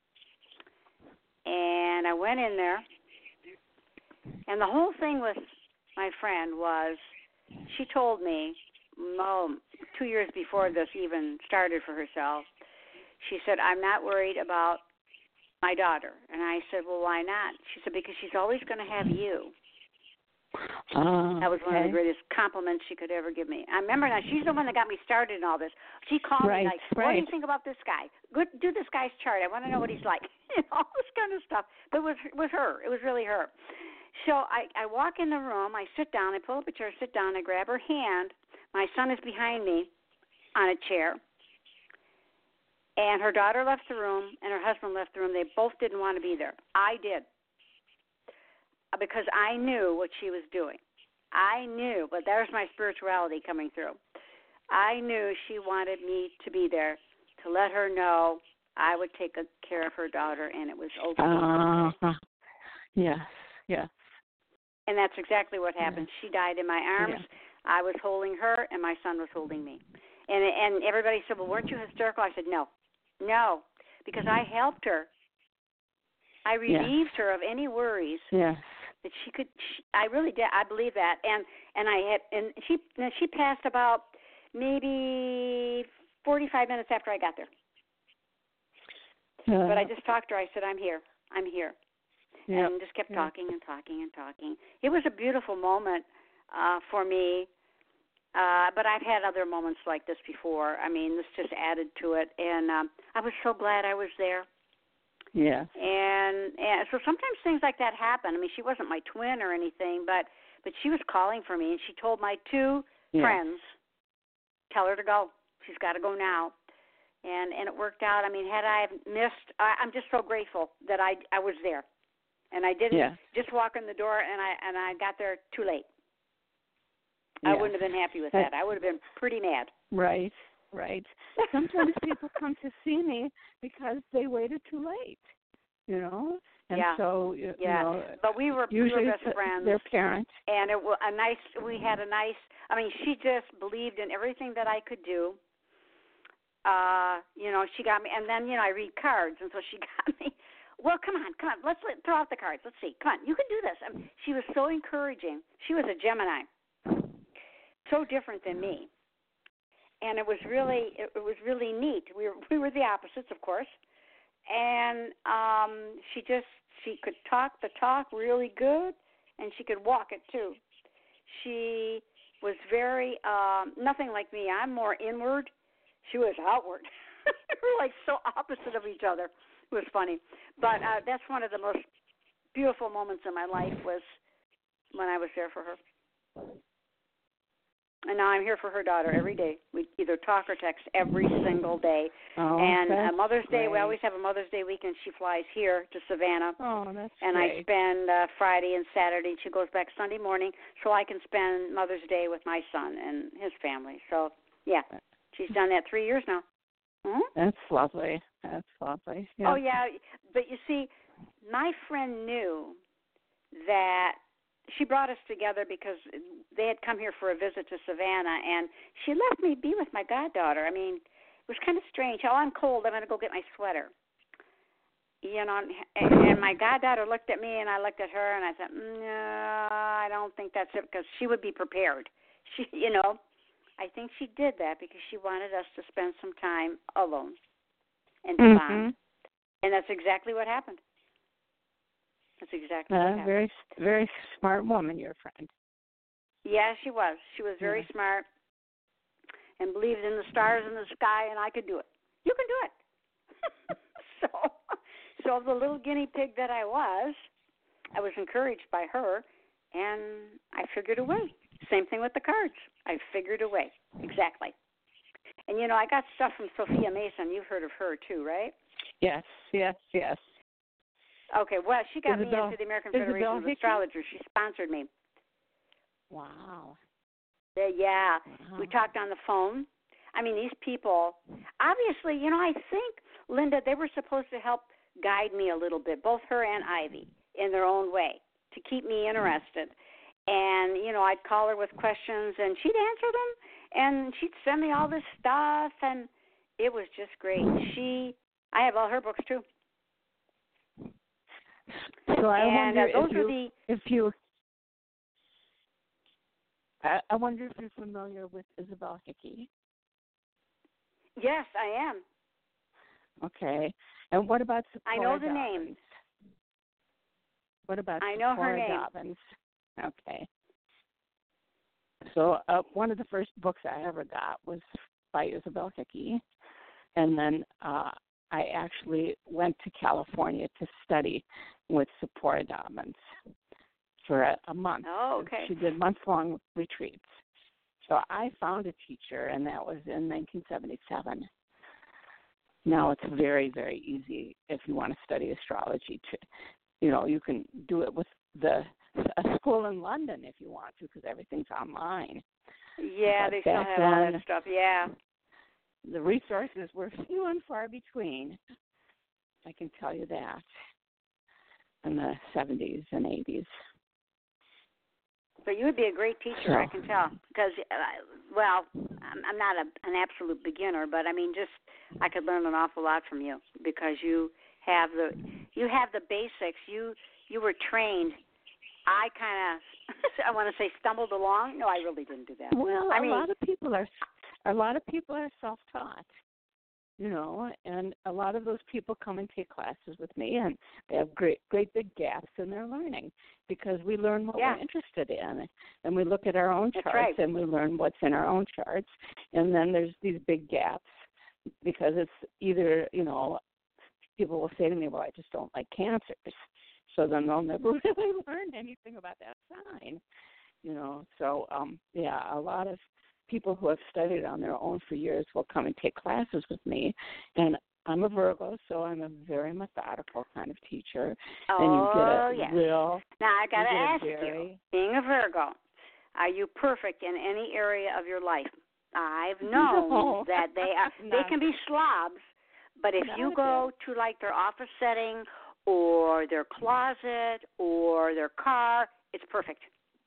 And I went in there. And the whole thing with my friend was, she told me, oh, two years before this even started for herself, she said, "I'm not worried about my daughter." And I said, "Well, why not?" She said, "Because she's always going to have you." Oh, that was one of okay. the greatest compliments she could ever give me. I remember now, she's the one that got me started in all this. She called right, me like, what right. do you think about this guy? Good, do this guy's chart. I want to know what he's like. You know, all this kind of stuff. But it was, it was her. It was really her. So I, I walk in the room. I sit down. I pull up a chair, sit down. I grab her hand. My son is behind me on a chair. And her daughter left the room, and her husband left the room. They both didn't want to be there. I did, because I knew what she was doing. I knew, but there's my spirituality coming through. I knew she wanted me to be there to let her know I would take care of her daughter, and it was okay. Uh, yes, yes. And that's exactly what happened. Yes. She died in my arms. Yeah. I was holding her, and my son was holding me. And and everybody said, well, weren't you hysterical? I said, no. No, because I helped her. I relieved yes. her of any worries yes. that she could. She, I really did. I believe that. And and I had and she and she passed about maybe forty-five minutes after I got there. Uh, but I just talked to her. I said, I'm here. I'm here. Yep. And just kept yep. talking and talking and talking. It was a beautiful moment uh, for me. Uh, but I've had other moments like this before. I mean, this just added to it, and um, I was so glad I was there. Yeah. And and so sometimes things like that happen. I mean, she wasn't my twin or anything, but but she was calling for me, and she told my two yeah. friends, tell her to go. She's got to go now. And and it worked out. I mean, had I missed, I, I'm just so grateful that I I was there, and I didn't yeah. just walk in the door, and I and I got there too late. I yes. wouldn't have been happy with that. I would have been pretty mad. Right, right. Sometimes people come to see me because they waited too late, you know. And yeah. so, you, yeah. you know, but we were, usually we were best friends. Their parents. And it was a nice. We had a nice. I mean, she just believed in everything that I could do. Uh, you know, she got me, and then you know I read cards, and so she got me. Well, come on, come on. Let's let, throw out the cards. Let's see. Come on, you can do this. I mean, she was so encouraging. She was a Gemini. So different than me, and it was really it, it was really neat. We were we were the opposites, of course, and um, she just she could talk the talk really good, and she could walk it too. She was very um, nothing like me. I'm more inward. She was outward. We're like so opposite of each other. It was funny, but uh, that's one of the most beautiful moments in my life was when I was there for her. And now I'm here for her daughter every day. We either talk or text every single day. Oh, and uh, Mother's Day, great. we always have a Mother's Day weekend. She flies here to Savannah. Oh, that's And great. I spend uh, Friday and Saturday. She goes back Sunday morning so I can spend Mother's Day with my son and his family. So, yeah, she's done that three years now. Mm-hmm. That's lovely. That's lovely. Yeah. Oh, yeah. But you see, my friend knew that she brought us together because they had come here for a visit to Savannah, and she let me be with my goddaughter. I mean, it was kind of strange. Oh, I'm cold. I'm going to go get my sweater. You know, and, and my goddaughter looked at me, and I looked at her, and I said, no, I don't think that's it, because she would be prepared. She, you know, I think she did that because she wanted us to spend some time alone and to mm-hmm. bond. And that's exactly what happened. That's exactly uh, what happened. Very, very smart woman, your friend. Yeah, she was. She was very yeah. smart and believed in the stars in the sky, and I could do it. You can do it. so, so the little guinea pig that I was, I was encouraged by her, and I figured a way. Same thing with the cards. I figured a way. Exactly. And, you know, I got stuff from Sophia Mason. You've heard of her, too, right? Yes, yes, yes. Okay, well, she got Isabel, me into the American Isabel Federation of Hickey? Astrologers. She sponsored me. Wow. Uh, yeah, wow. We talked on the phone. I mean, these people, obviously, you know, I think, Linda, they were supposed to help guide me a little bit, both her and Ivy, in their own way, to keep me interested. And, you know, I'd call her with questions, and she'd answer them, and she'd send me all this stuff, and it was just great. She, I have all her books, too. So I and wonder uh, those if are you, the, if you, I, I wonder if you're familiar with Isabel Hickey. Yes, I am. Okay. And what about Sephora I know the Dobbins? name. What about I know Sephora her name. Dobbins? Okay. So uh, one of the first books I ever got was by Isabel Hickey. And then uh, I actually went to California to study with Sephora Dobbins for a, a month. Oh, okay. She did month-long retreats. So I found a teacher, and that was in nineteen seventy-seven. Now it's very, very easy if you want to study astrology. To, you know, you can do it with the a school in London if you want to, because everything's online. Yeah, but they still have all that stuff. Yeah. The resources were few and far between. I can tell you that. In the seventies and eighties. But you would be a great teacher, So. I can tell. Because, uh, well, I'm, I'm not a, an absolute beginner, but I mean, just I could learn an awful lot from you because you have the you have the basics. You you were trained. I kind of, I want to say, stumbled along. No, I really didn't do that. Well, I a mean, lot of people are a lot of people are self-taught. You know, and a lot of those people come and take classes with me, and they have great, great big gaps in their learning because we learn what yeah. we're interested in, and we look at our own That's charts right. and we learn what's in our own charts, and then there's these big gaps because it's either, you know, people will say to me, well, I just don't like cancers, so then they'll never really learn anything about that sign, you know. So, um, yeah, a lot of people who have studied on their own for years will come and take classes with me. And I'm a Virgo, so I'm a very methodical kind of teacher. Oh, and you get a yes. real, now, I got to you ask very, you, being a Virgo, are you perfect in any area of your life? I've known no, that they are, they can be slobs, but if Not you go to, like, their office setting or their closet or their car, it's perfect.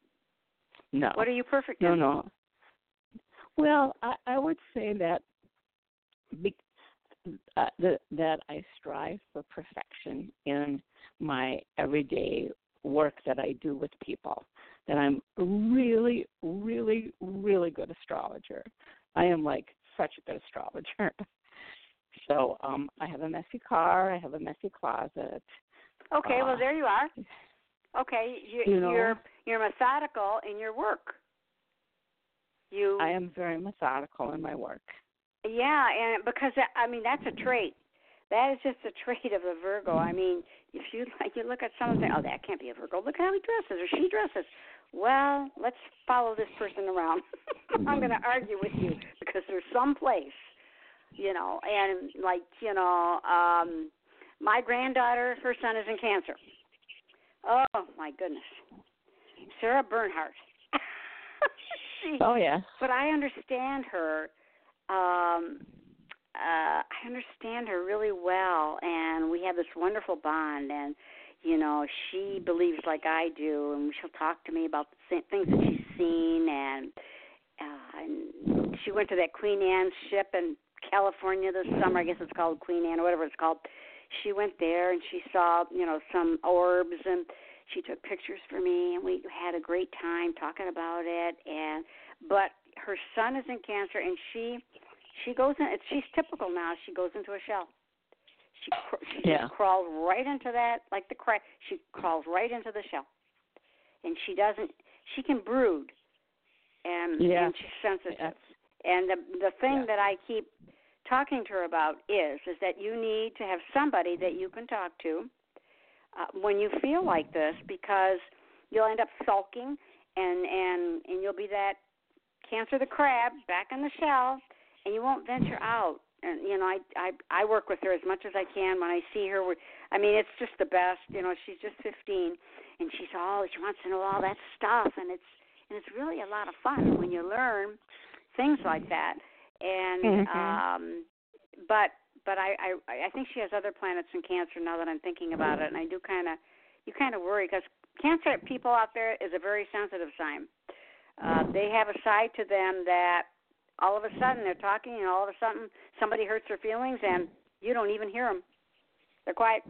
No. What are you perfect no, in? No, no. Well, I, I would say that be, uh, the, that I strive for perfection in my everyday work that I do with people, that I'm really, really, really good astrologer. I am like such a good astrologer. So um, I have a messy car. I have a messy closet. Okay, uh, well, there you are. Okay, you, you know, you're you're methodical in your work. You. I am very methodical in my work. Yeah, and because I mean that's a trait. That is just a trait of a Virgo. I mean, if you like, you look at someone and say, "Oh, that can't be a Virgo. Look at how he dresses or she dresses." Well, let's follow this person around. I'm going to argue with you because there's some place, you know, and like you know, um, my granddaughter, her son is in Cancer. Oh my goodness, Sarah Bernhardt. she, oh yeah. But I understand her. Um, uh, I understand her really well, and we have this wonderful bond. And you know, she believes like I do, and she'll talk to me about the things that she's seen. And, uh, and she went to that Queen Anne ship in California this summer. I guess it's called Queen Anne or whatever it's called. She went there and she saw, you know, some orbs, and she took pictures for me, and we had a great time talking about it. And but her son is in Cancer, and she she goes in. She's typical now. She goes into a shell. She, she yeah. just crawls right into that, like the cra- She crawls right into the shell, and she doesn't. She can brood, and yeah. and she's sensitive. Yes. And the the thing yeah. that I keep talking to her about is is that you need to have somebody that you can talk to uh, when you feel like this, because you'll end up sulking, and and and you'll be that Cancer the crab back in the shell, and you won't venture out. And, you know, I, I I work with her as much as I can. When I see her, we're, I mean, it's just the best. You know, she's just fifteen, and she's all, she wants to know all that stuff, and it's and it's really a lot of fun when you learn things like that. And mm-hmm. um, but but I, I I think she has other planets in Cancer now that I'm thinking about it, and I do kind of you kind of worry because Cancer people out there is a very sensitive sign. Uh, they have a side to them that all of a sudden they're talking, and all of a sudden somebody hurts their feelings, and you don't even hear them. They're quiet.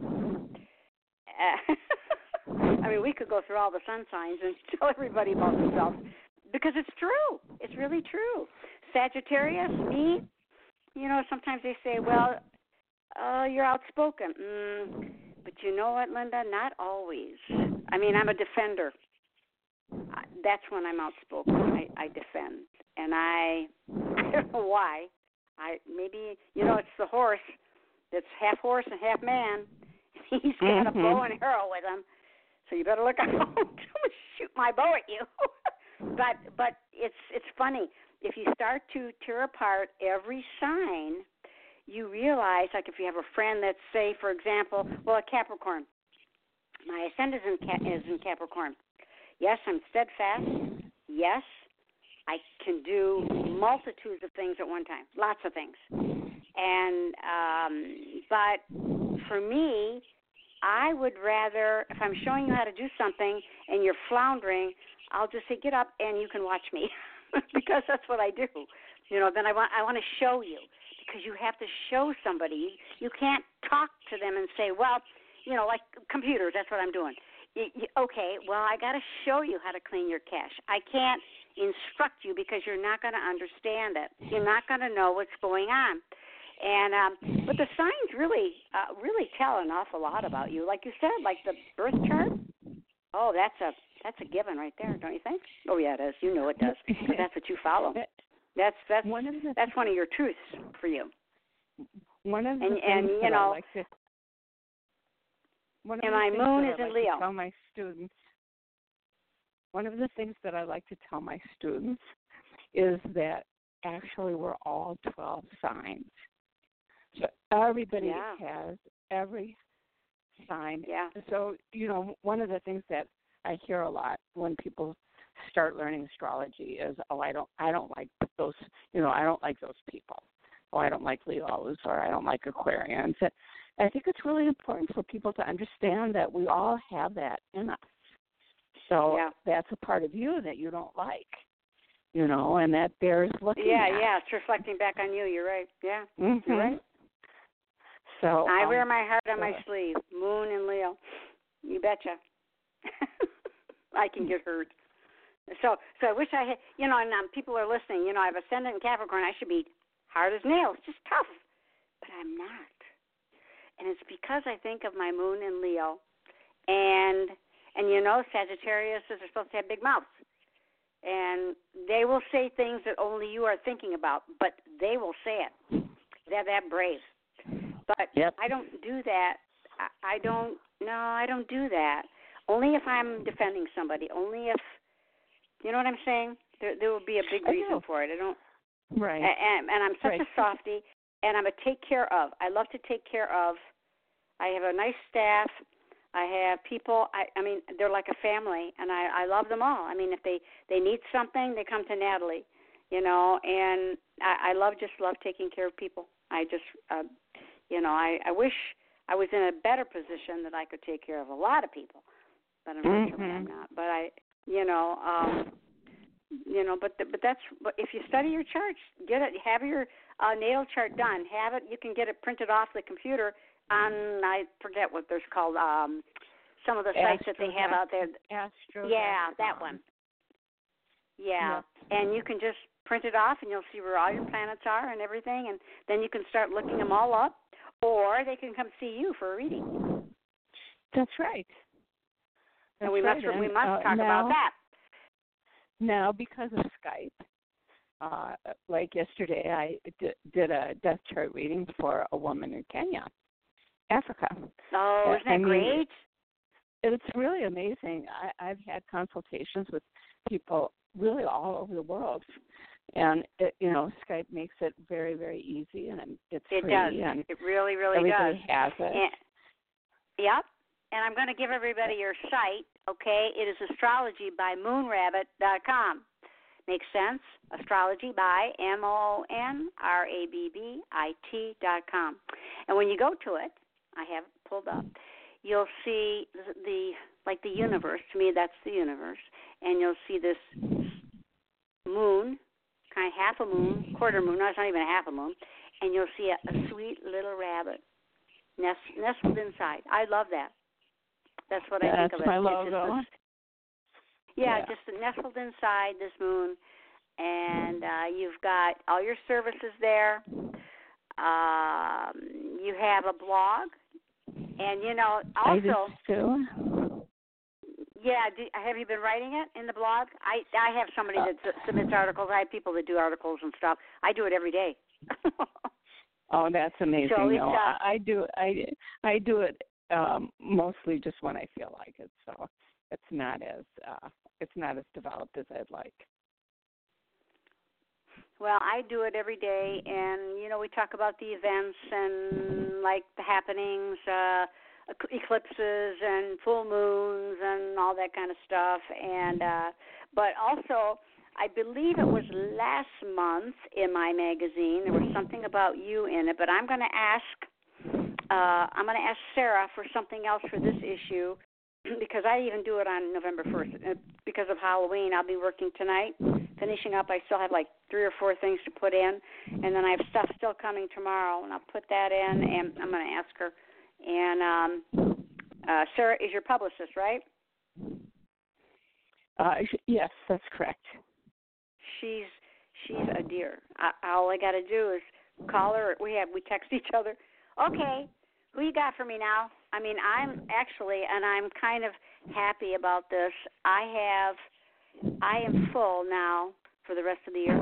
Uh, I mean, we could go through all the sun signs and tell everybody about themselves because it's true. It's really true. Sagittarius, me, you know, sometimes they say, well, uh, you're outspoken. Mm, but you know what, Linda? Not always. I mean, I'm a defender. I, that's when I'm outspoken. I, I defend, and I I don't know why. I maybe you know it's the horse that's half horse and half man. He's got mm-hmm. a bow and arrow with him, so you better look out. Don't shoot my bow at you. but but it's it's funny if you start to tear apart every sign. You realize, like if you have a friend that's, say, for example, well, a Capricorn. My ascendant is in, is in Capricorn. Yes, I'm steadfast. Yes, I can do multitudes of things at one time, lots of things. And um, but for me, I would rather, if I'm showing you how to do something and you're floundering, I'll just say, get up and you can watch me because that's what I do. You know, then I want I want to show you. Because you have to show somebody. You can't talk to them and say, well, you know, like computers, that's what I'm doing. You, you, okay, well, I got to show you how to clean your cache. I can't instruct you because you're not going to understand it. You're not going to know what's going on. And um, but the signs really, uh, really tell an awful lot about you. Like you said, like the birth chart. Oh, that's a that's a given right there, don't you think? Oh yeah, it is. You know it does because that's what you follow. That's that's one of the, that's one of your truths for you. One of the and, things and you that know, I like to, one of and the my things moon that is I in like Leo. To tell my students. One of the things that I like to tell my students is that actually we're all twelve signs. So everybody yeah. has every sign. Yeah. So you know, one of the things that I hear a lot when people start learning astrology is, oh, I don't, I don't like those, you know, I don't like those people. Oh, I don't like Leos, or I don't like Aquarians. And I think it's really important for people to understand that we all have that in us. So yeah. that's a part of you that you don't like, you know, and that bears looking Yeah, at. yeah, it's reflecting back on you. You're right. Yeah, mm-hmm. you're right. So I um, wear my heart on my uh, sleeve. Moon and Leo. You betcha. I can get hurt. So, so I wish I had, you know, and um, people are listening, you know, I have ascendant in Capricorn. I should be hard as nails, just tough. But I'm not. And it's because I think of my moon in Leo. And, and you know, Sagittarius are supposed to have big mouths. And they will say things that only you are thinking about, but they will say it. They're that brave. But yep. I don't do that. I, I don't, no, I don't do that. Only if I'm defending somebody. Only if, you know what I'm saying? There, there will be a big reason for it. I don't. Right. And, and I'm such right. a softie, and I'm a take care of. I love to take care of. I have a nice staff. I have people. I, I mean, they're like a family, and I, I love them all. I mean, if they, they need something, they come to Natalie, you know. And I, I love just love taking care of people. I just, uh, you know, I, I wish I was in a better position that I could take care of a lot of people, but unfortunately mm-hmm. I'm not. But I. You know, um, you know, but the, but that's but if you study your charts, get it, have your uh, natal chart done, have it. You can get it printed off the computer on I forget what there's called. Um, some of the sites that they have out there. Astro. Yeah, that one. Yeah, yeah, and you can just print it off, and you'll see where all your planets are and everything, and then you can start looking them all up, or they can come see you for a reading. That's right. That's and we right. must and, we must uh, talk now, about that. Now, because of Skype, uh, like yesterday, I d- did a death chart reading for a woman in Kenya, Africa. Oh, isn't that I mean, great? It's really amazing. I, I've had consultations with people really all over the world, and it, you know, Skype makes it very, very easy, and it's it free. Does. And it really, really everybody does. has it. And, yep. And I'm going to give everybody your site, okay? It is astrology by moonrabbit dot com. Makes sense? Astrology by M O O N R A B B I T dot com. And when you go to it, I have it pulled up, you'll see the, the, like the universe. To me, that's the universe. And you'll see this moon, kind of half a moon, quarter moon. No, it's not even a half a moon. And you'll see a, a sweet little rabbit nest, nestled inside. I love that. That's what That's I think of it. my It's logo. just a, yeah, Yeah. just nestled inside this moon, and uh, you've got all your services there. Um, you have a blog, and you know also. I do too. Yeah, do, have you been writing it in the blog? I I have somebody that s- submits articles. I have people that do articles and stuff. I do it every day. Oh, that's amazing. So it's, no, uh, I, I do I I do it um, mostly just when I feel like it. So it's not as uh, it's not as developed as I'd like. Well, I do it every day, and you know we talk about the events and like the happenings, uh, eclipses and full moons and all that kind of stuff. And uh, but also, I believe it was last month in my magazine there was something about you in it. But I'm going to ask, uh, I'm going to ask Sarah for something else for this issue because I even do it on November first because of Halloween. I'll be working tonight. Finishing up, I still have like three or four things to put in, and then I have stuff still coming tomorrow, and I'll put that in, and I'm going to ask her. And um, uh, Sarah is your publicist, right? Uh, yes, that's correct. She's she's a dear. I, all I got to do is call her. We have we text each other. Okay, who you got for me now? I mean, I'm actually, and I'm kind of happy about this. I have. I am full now for the rest of the year.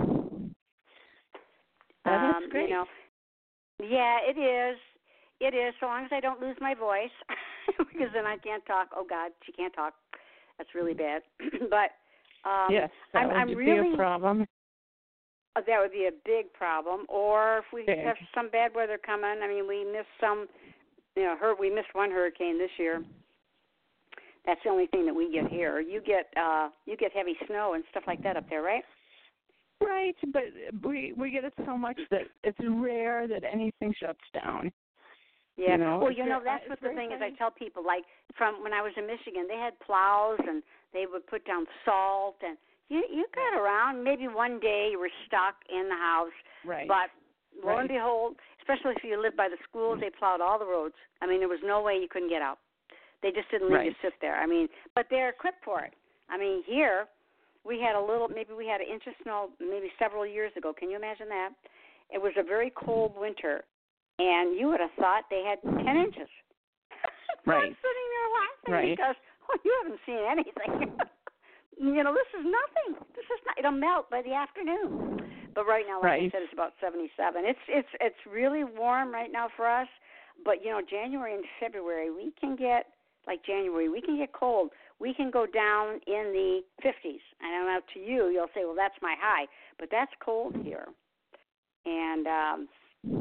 That um, is great. You know, yeah, it is. It is, so long as I don't lose my voice, because then I can't talk. Oh, God, she can't talk. That's really bad. but um, yes, that I'm, would I'm be really, a problem. Uh, that would be a big problem. Or if we big. have some bad weather coming, I mean, we missed some, you know, her, we missed one hurricane this year. That's the only thing that we get here. You get uh, you get heavy snow and stuff like that up there, right? Right, but we we get it so much that it's rare that anything shuts down. Yeah. You know, well, you know, very, that's uh, what the thing very is. I tell people, like from when I was in Michigan, they had plows and they would put down salt, and you you got around. Maybe one day you were stuck in the house, right. but lo right. and behold, especially if you lived by the schools, they plowed all the roads. I mean, there was no way you couldn't get out. They just didn't leave right. you sit there. I mean, but they're equipped for it. I mean, here we had a little, maybe we had an inch of snow maybe several years ago. Can you imagine that? It was a very cold winter, and you would have thought they had ten inches. Right. I'm sitting there laughing right. because, oh, you haven't seen anything. you know, this is nothing. This is not. It'll melt by the afternoon. But right now, like right. I said, it's about seventy-seven. It's it's it's really warm right now for us. But you know, January and February we can get. Like January, we can get cold. We can go down in the fifties. I don't know, to you, you'll say, well, that's my high. But that's cold here. And, um,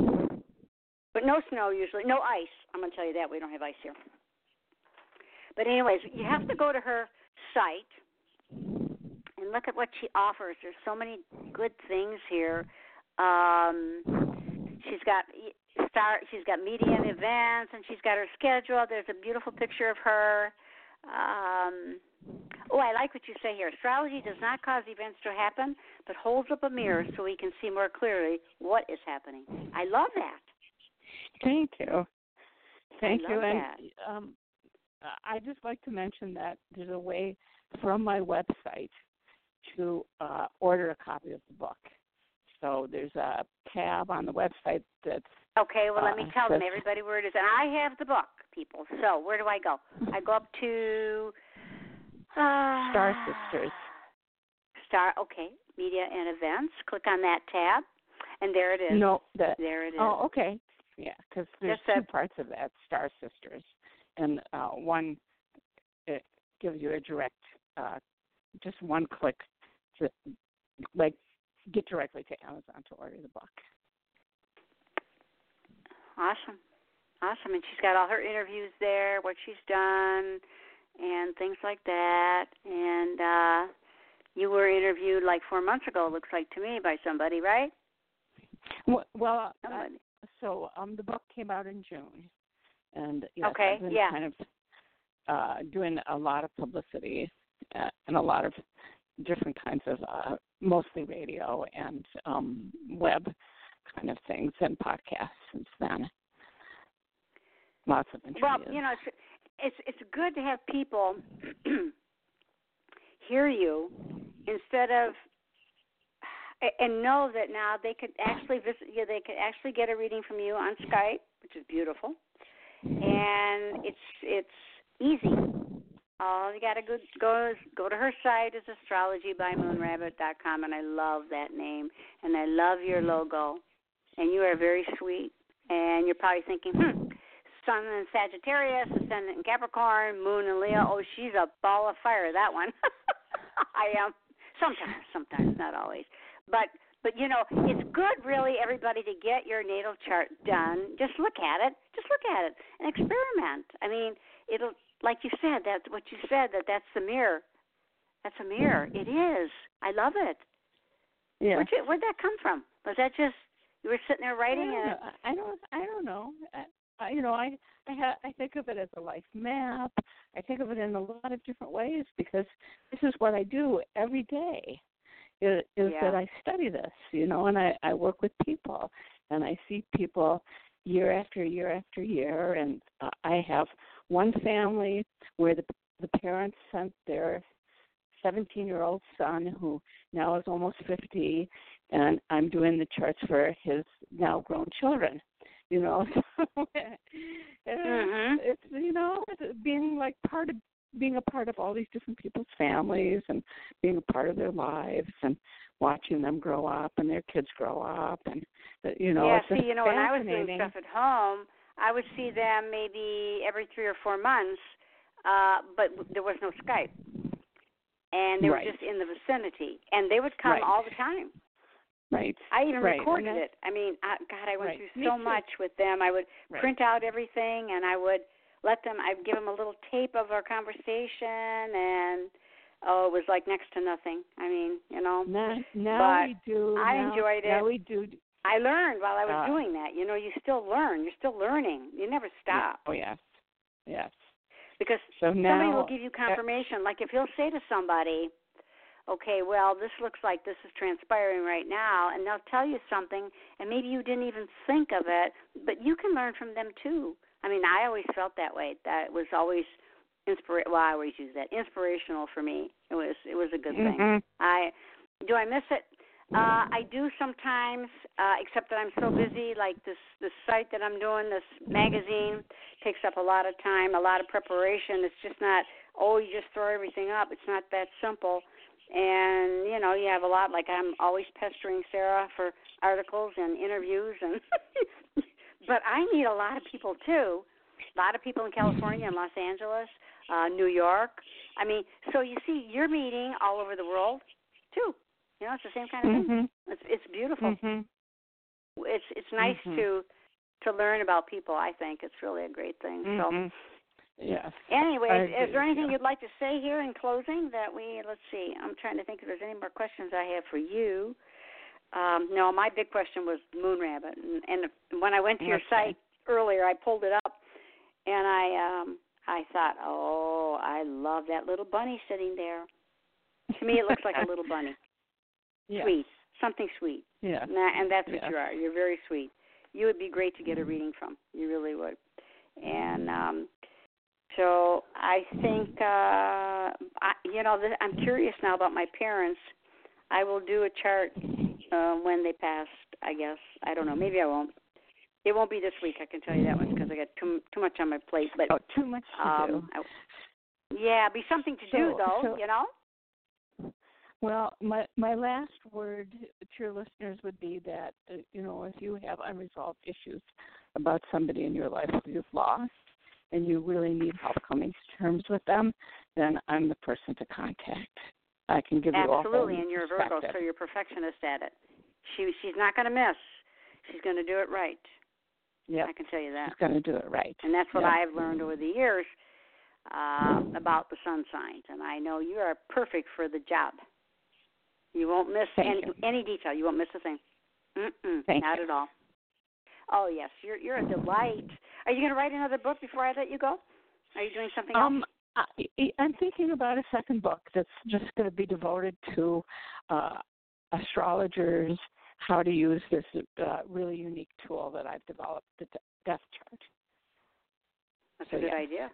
but no snow usually. No ice. I'm going to tell you that. We don't have ice here. But anyways, you have to go to her site and look at what she offers. There's so many good things here. Um, she's got... Start, she's got media and events, and she's got her schedule. There's a beautiful picture of her. Um, oh, I like what you say here. Astrology does not cause events to happen, but holds up a mirror so we can see more clearly what is happening. I love that. Thank you. Thank I love you. That. And um, I just like to mention that there's a way from my website to uh, order a copy of the book. So there's a tab on the website that's Okay, well, let me uh, tell them, everybody, where it is. And I have the book, people. So where do I go? I go up to... Uh, Star Sisters. Star, okay, media and events. Click on that tab, and there it is. No, that. There it is. Oh, okay. Yeah, because there's Just two a, parts of that, Star Sisters. And uh, one, it gives you a direct, uh, just one click to, like, get directly to Amazon to order the book. Awesome. Awesome. And she's got all her interviews there, what she's done, and things like that. And uh, you were interviewed like four months ago, it looks like to me, by somebody, right? Well, well uh, Somebody. so um, the book came out in June. And yes, okay, I've been yeah. kind of uh, doing a lot of publicity uh, and a lot of different kinds of, uh, mostly radio and um, web kind of things and podcasts since then. Lots of interviews. Well, you know, it's it's, it's good to have people hear you instead of and know that now they could actually visit you. They could actually get a reading from you on Skype, which is beautiful, and it's it's easy. All you got to go, go go to her site is astrology by moon rabbit dot com, and I love that name, and I love your logo, and you are very sweet, and you're probably thinking, hmm, Sun in Sagittarius, Ascendant in Capricorn, Moon in Leo. Oh, she's a ball of fire, that one. I am. Sometimes, sometimes, not always. But, but you know, it's good, really, everybody, to get your natal chart done. Just look at it. Just look at it and experiment. I mean, it'll, like you said, that's what you said, that that's the mirror. That's a mirror. It is. I love it. Yeah. Where'd, you, where'd that come from? Was that just, you were sitting there writing I it? don't, I don't, I don't know. I, I, you know, I, I, ha, I think of it as a life map. I think of it in a lot of different ways because this is what I do every day. Is, is yeah. that I study this, you know, and I, I work with people, and I see people year after year after year, and uh, I have one family where the the parents sent their seventeen-year-old son, who now is almost fifty, and I'm doing the charts for his now grown children. You know, mm-hmm. it's, you know, it's being like part of being a part of all these different people's families and being a part of their lives and watching them grow up and their kids grow up and you know. Yeah, it's see, you know, when I was doing fascinating. stuff at home, I would see them maybe every three or four months, uh, but there was no Skype, and they right. were just in the vicinity, and they would come right. all the time. Right. I even right. recorded it. I mean, I, God, I went right. through Me so too. much with them. I would right. print out everything, and I would let them. I'd give them a little tape of our conversation, and oh, it was like next to nothing. I mean, you know. Now, now but we do. I now, enjoyed it. Now we do. I learned while I was uh, doing that. You know, you still learn. You're still learning. You never stop. Oh yes, yes. Because so now, somebody will give you confirmation. Like if he'll say to somebody, okay, well, this looks like this is transpiring right now, and they'll tell you something, and maybe you didn't even think of it, but you can learn from them too. I mean, I always felt that way. That was always inspira- Well, I always use that inspirational for me. It was it was a good mm-hmm. thing. I do I miss it? Uh, I do sometimes, uh, except that I'm so busy. Like this this site that I'm doing, this magazine, takes up a lot of time, a lot of preparation. It's just not, oh, you just throw everything up. It's not that simple. And, you know, you have a lot, like I'm always pestering Sarah for articles and interviews. and But I need a lot of people, too. A lot of people in California and Los Angeles, uh, New York. I mean, so you see, you're meeting all over the world, too. You know, it's the same kind of mm-hmm. thing. It's it's beautiful. Mm-hmm. It's it's nice mm-hmm. to to learn about people, I think. It's really a great thing. Mm-hmm. So yes. anyways, is there anything yeah. you'd like to say here in closing that we, let's see, I'm trying to think if there's any more questions I have for you. Um, no, my big question was Moon Rabbit. And, and when I went to your okay. site earlier, I pulled it up, and I um, I thought, oh, I love that little bunny sitting there. To me, it looks like a little bunny. Yes. Sweet, something sweet. Yeah. And that's what yes. you are. You're very sweet. You would be great to get a reading from. You really would. And um, so I think, uh, I, you know, th- I'm curious now about my parents. I will do a chart uh, when they passed, I guess. I don't know. Maybe I won't. It won't be this week, I can tell you that one, because I got too too much on my plate. But oh, too much to um, do. I, yeah, be something to so, do, though, so, you know? Well, my my last word to your listeners would be that, uh, you know, if you have unresolved issues about somebody in your life who you've lost and you really need help coming to terms with them, then I'm the person to contact. I can give you all Absolutely, and you're a Virgo, so you're a perfectionist at it. She She's not going to miss. She's going to do it right. Yeah, I can tell you that. She's going to do it right. And that's what yep. I have learned over the years uh, about the sun signs, and I know you are perfect for the job. You won't miss Thank any you. any detail. You won't miss a thing. Mm-mm, Thank not you. at all. Oh yes, you're you're a delight. Are you going to write another book before I let you go? Are you doing something um, else? I, I'm thinking about a second book that's just going to be devoted to uh, astrologers, how to use this uh, really unique tool that I've developed, the death chart. That's so, a good yeah. idea.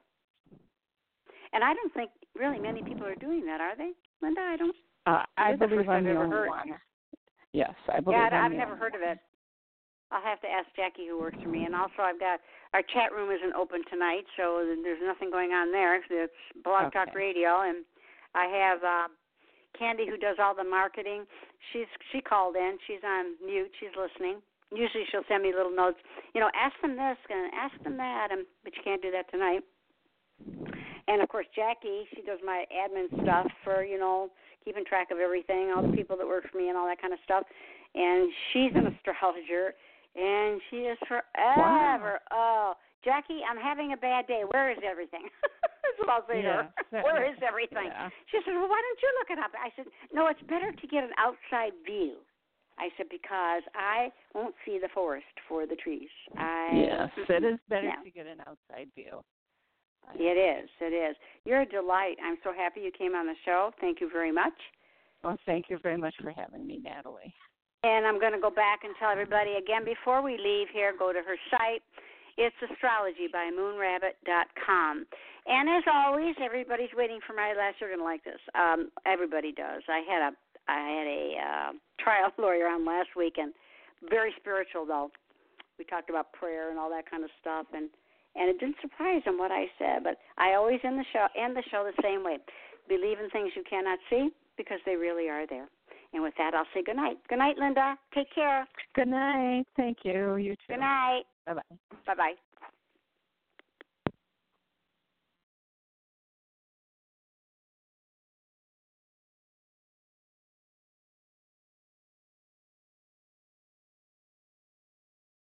And I don't think really many people are doing that, are they, Linda? I don't. Uh, I You're the believe first I'm I've the ever only heard. one. Yes, I believe Yeah, I'm I've the never only heard of one. it. I'll have to ask Jackie who works for me. And also, I've got our chat room isn't open tonight, so there's nothing going on there. It's Blog Okay. Talk Radio, and I have uh, Candy who does all the marketing. She's she called in. She's on mute. She's listening. Usually, she'll send me little notes. You know, ask them this and ask them that, and, but you can't do that tonight. And of course, Jackie, she does my admin stuff for you know keeping track of everything, all the people that work for me, and all that kind of stuff. And she's an astrologer. And she is forever. Wow. Oh, Jackie, I'm having a bad day. Where is everything? That's what I'll say yeah, to her. Where is everything? Yeah. She said, well, why don't you look it up? I said, no, it's better to get an outside view. I said, because I won't see the forest for the trees. I, yes, it is better yeah. to get an outside view. It is. It is. You're a delight. I'm so happy you came on the show. Thank you very much. Well, thank you very much for having me, Natalie. And I'm going to go back and tell everybody again before we leave here, go to her site. It's astrology by moon rabbit dot com. And as always, everybody's waiting for my last. You're going to like this. Um, everybody does. I had a I had a uh, trial lawyer on last week, and very spiritual though. We talked about prayer and all that kind of stuff, and and it didn't surprise him what I said. But I always end the show end the show the same way. Believe in things you cannot see because they really are there. And with that, I'll say good night. Good night, Linda. Take care. Good night. Thank you. You too. Good night. Bye-bye. Bye-bye.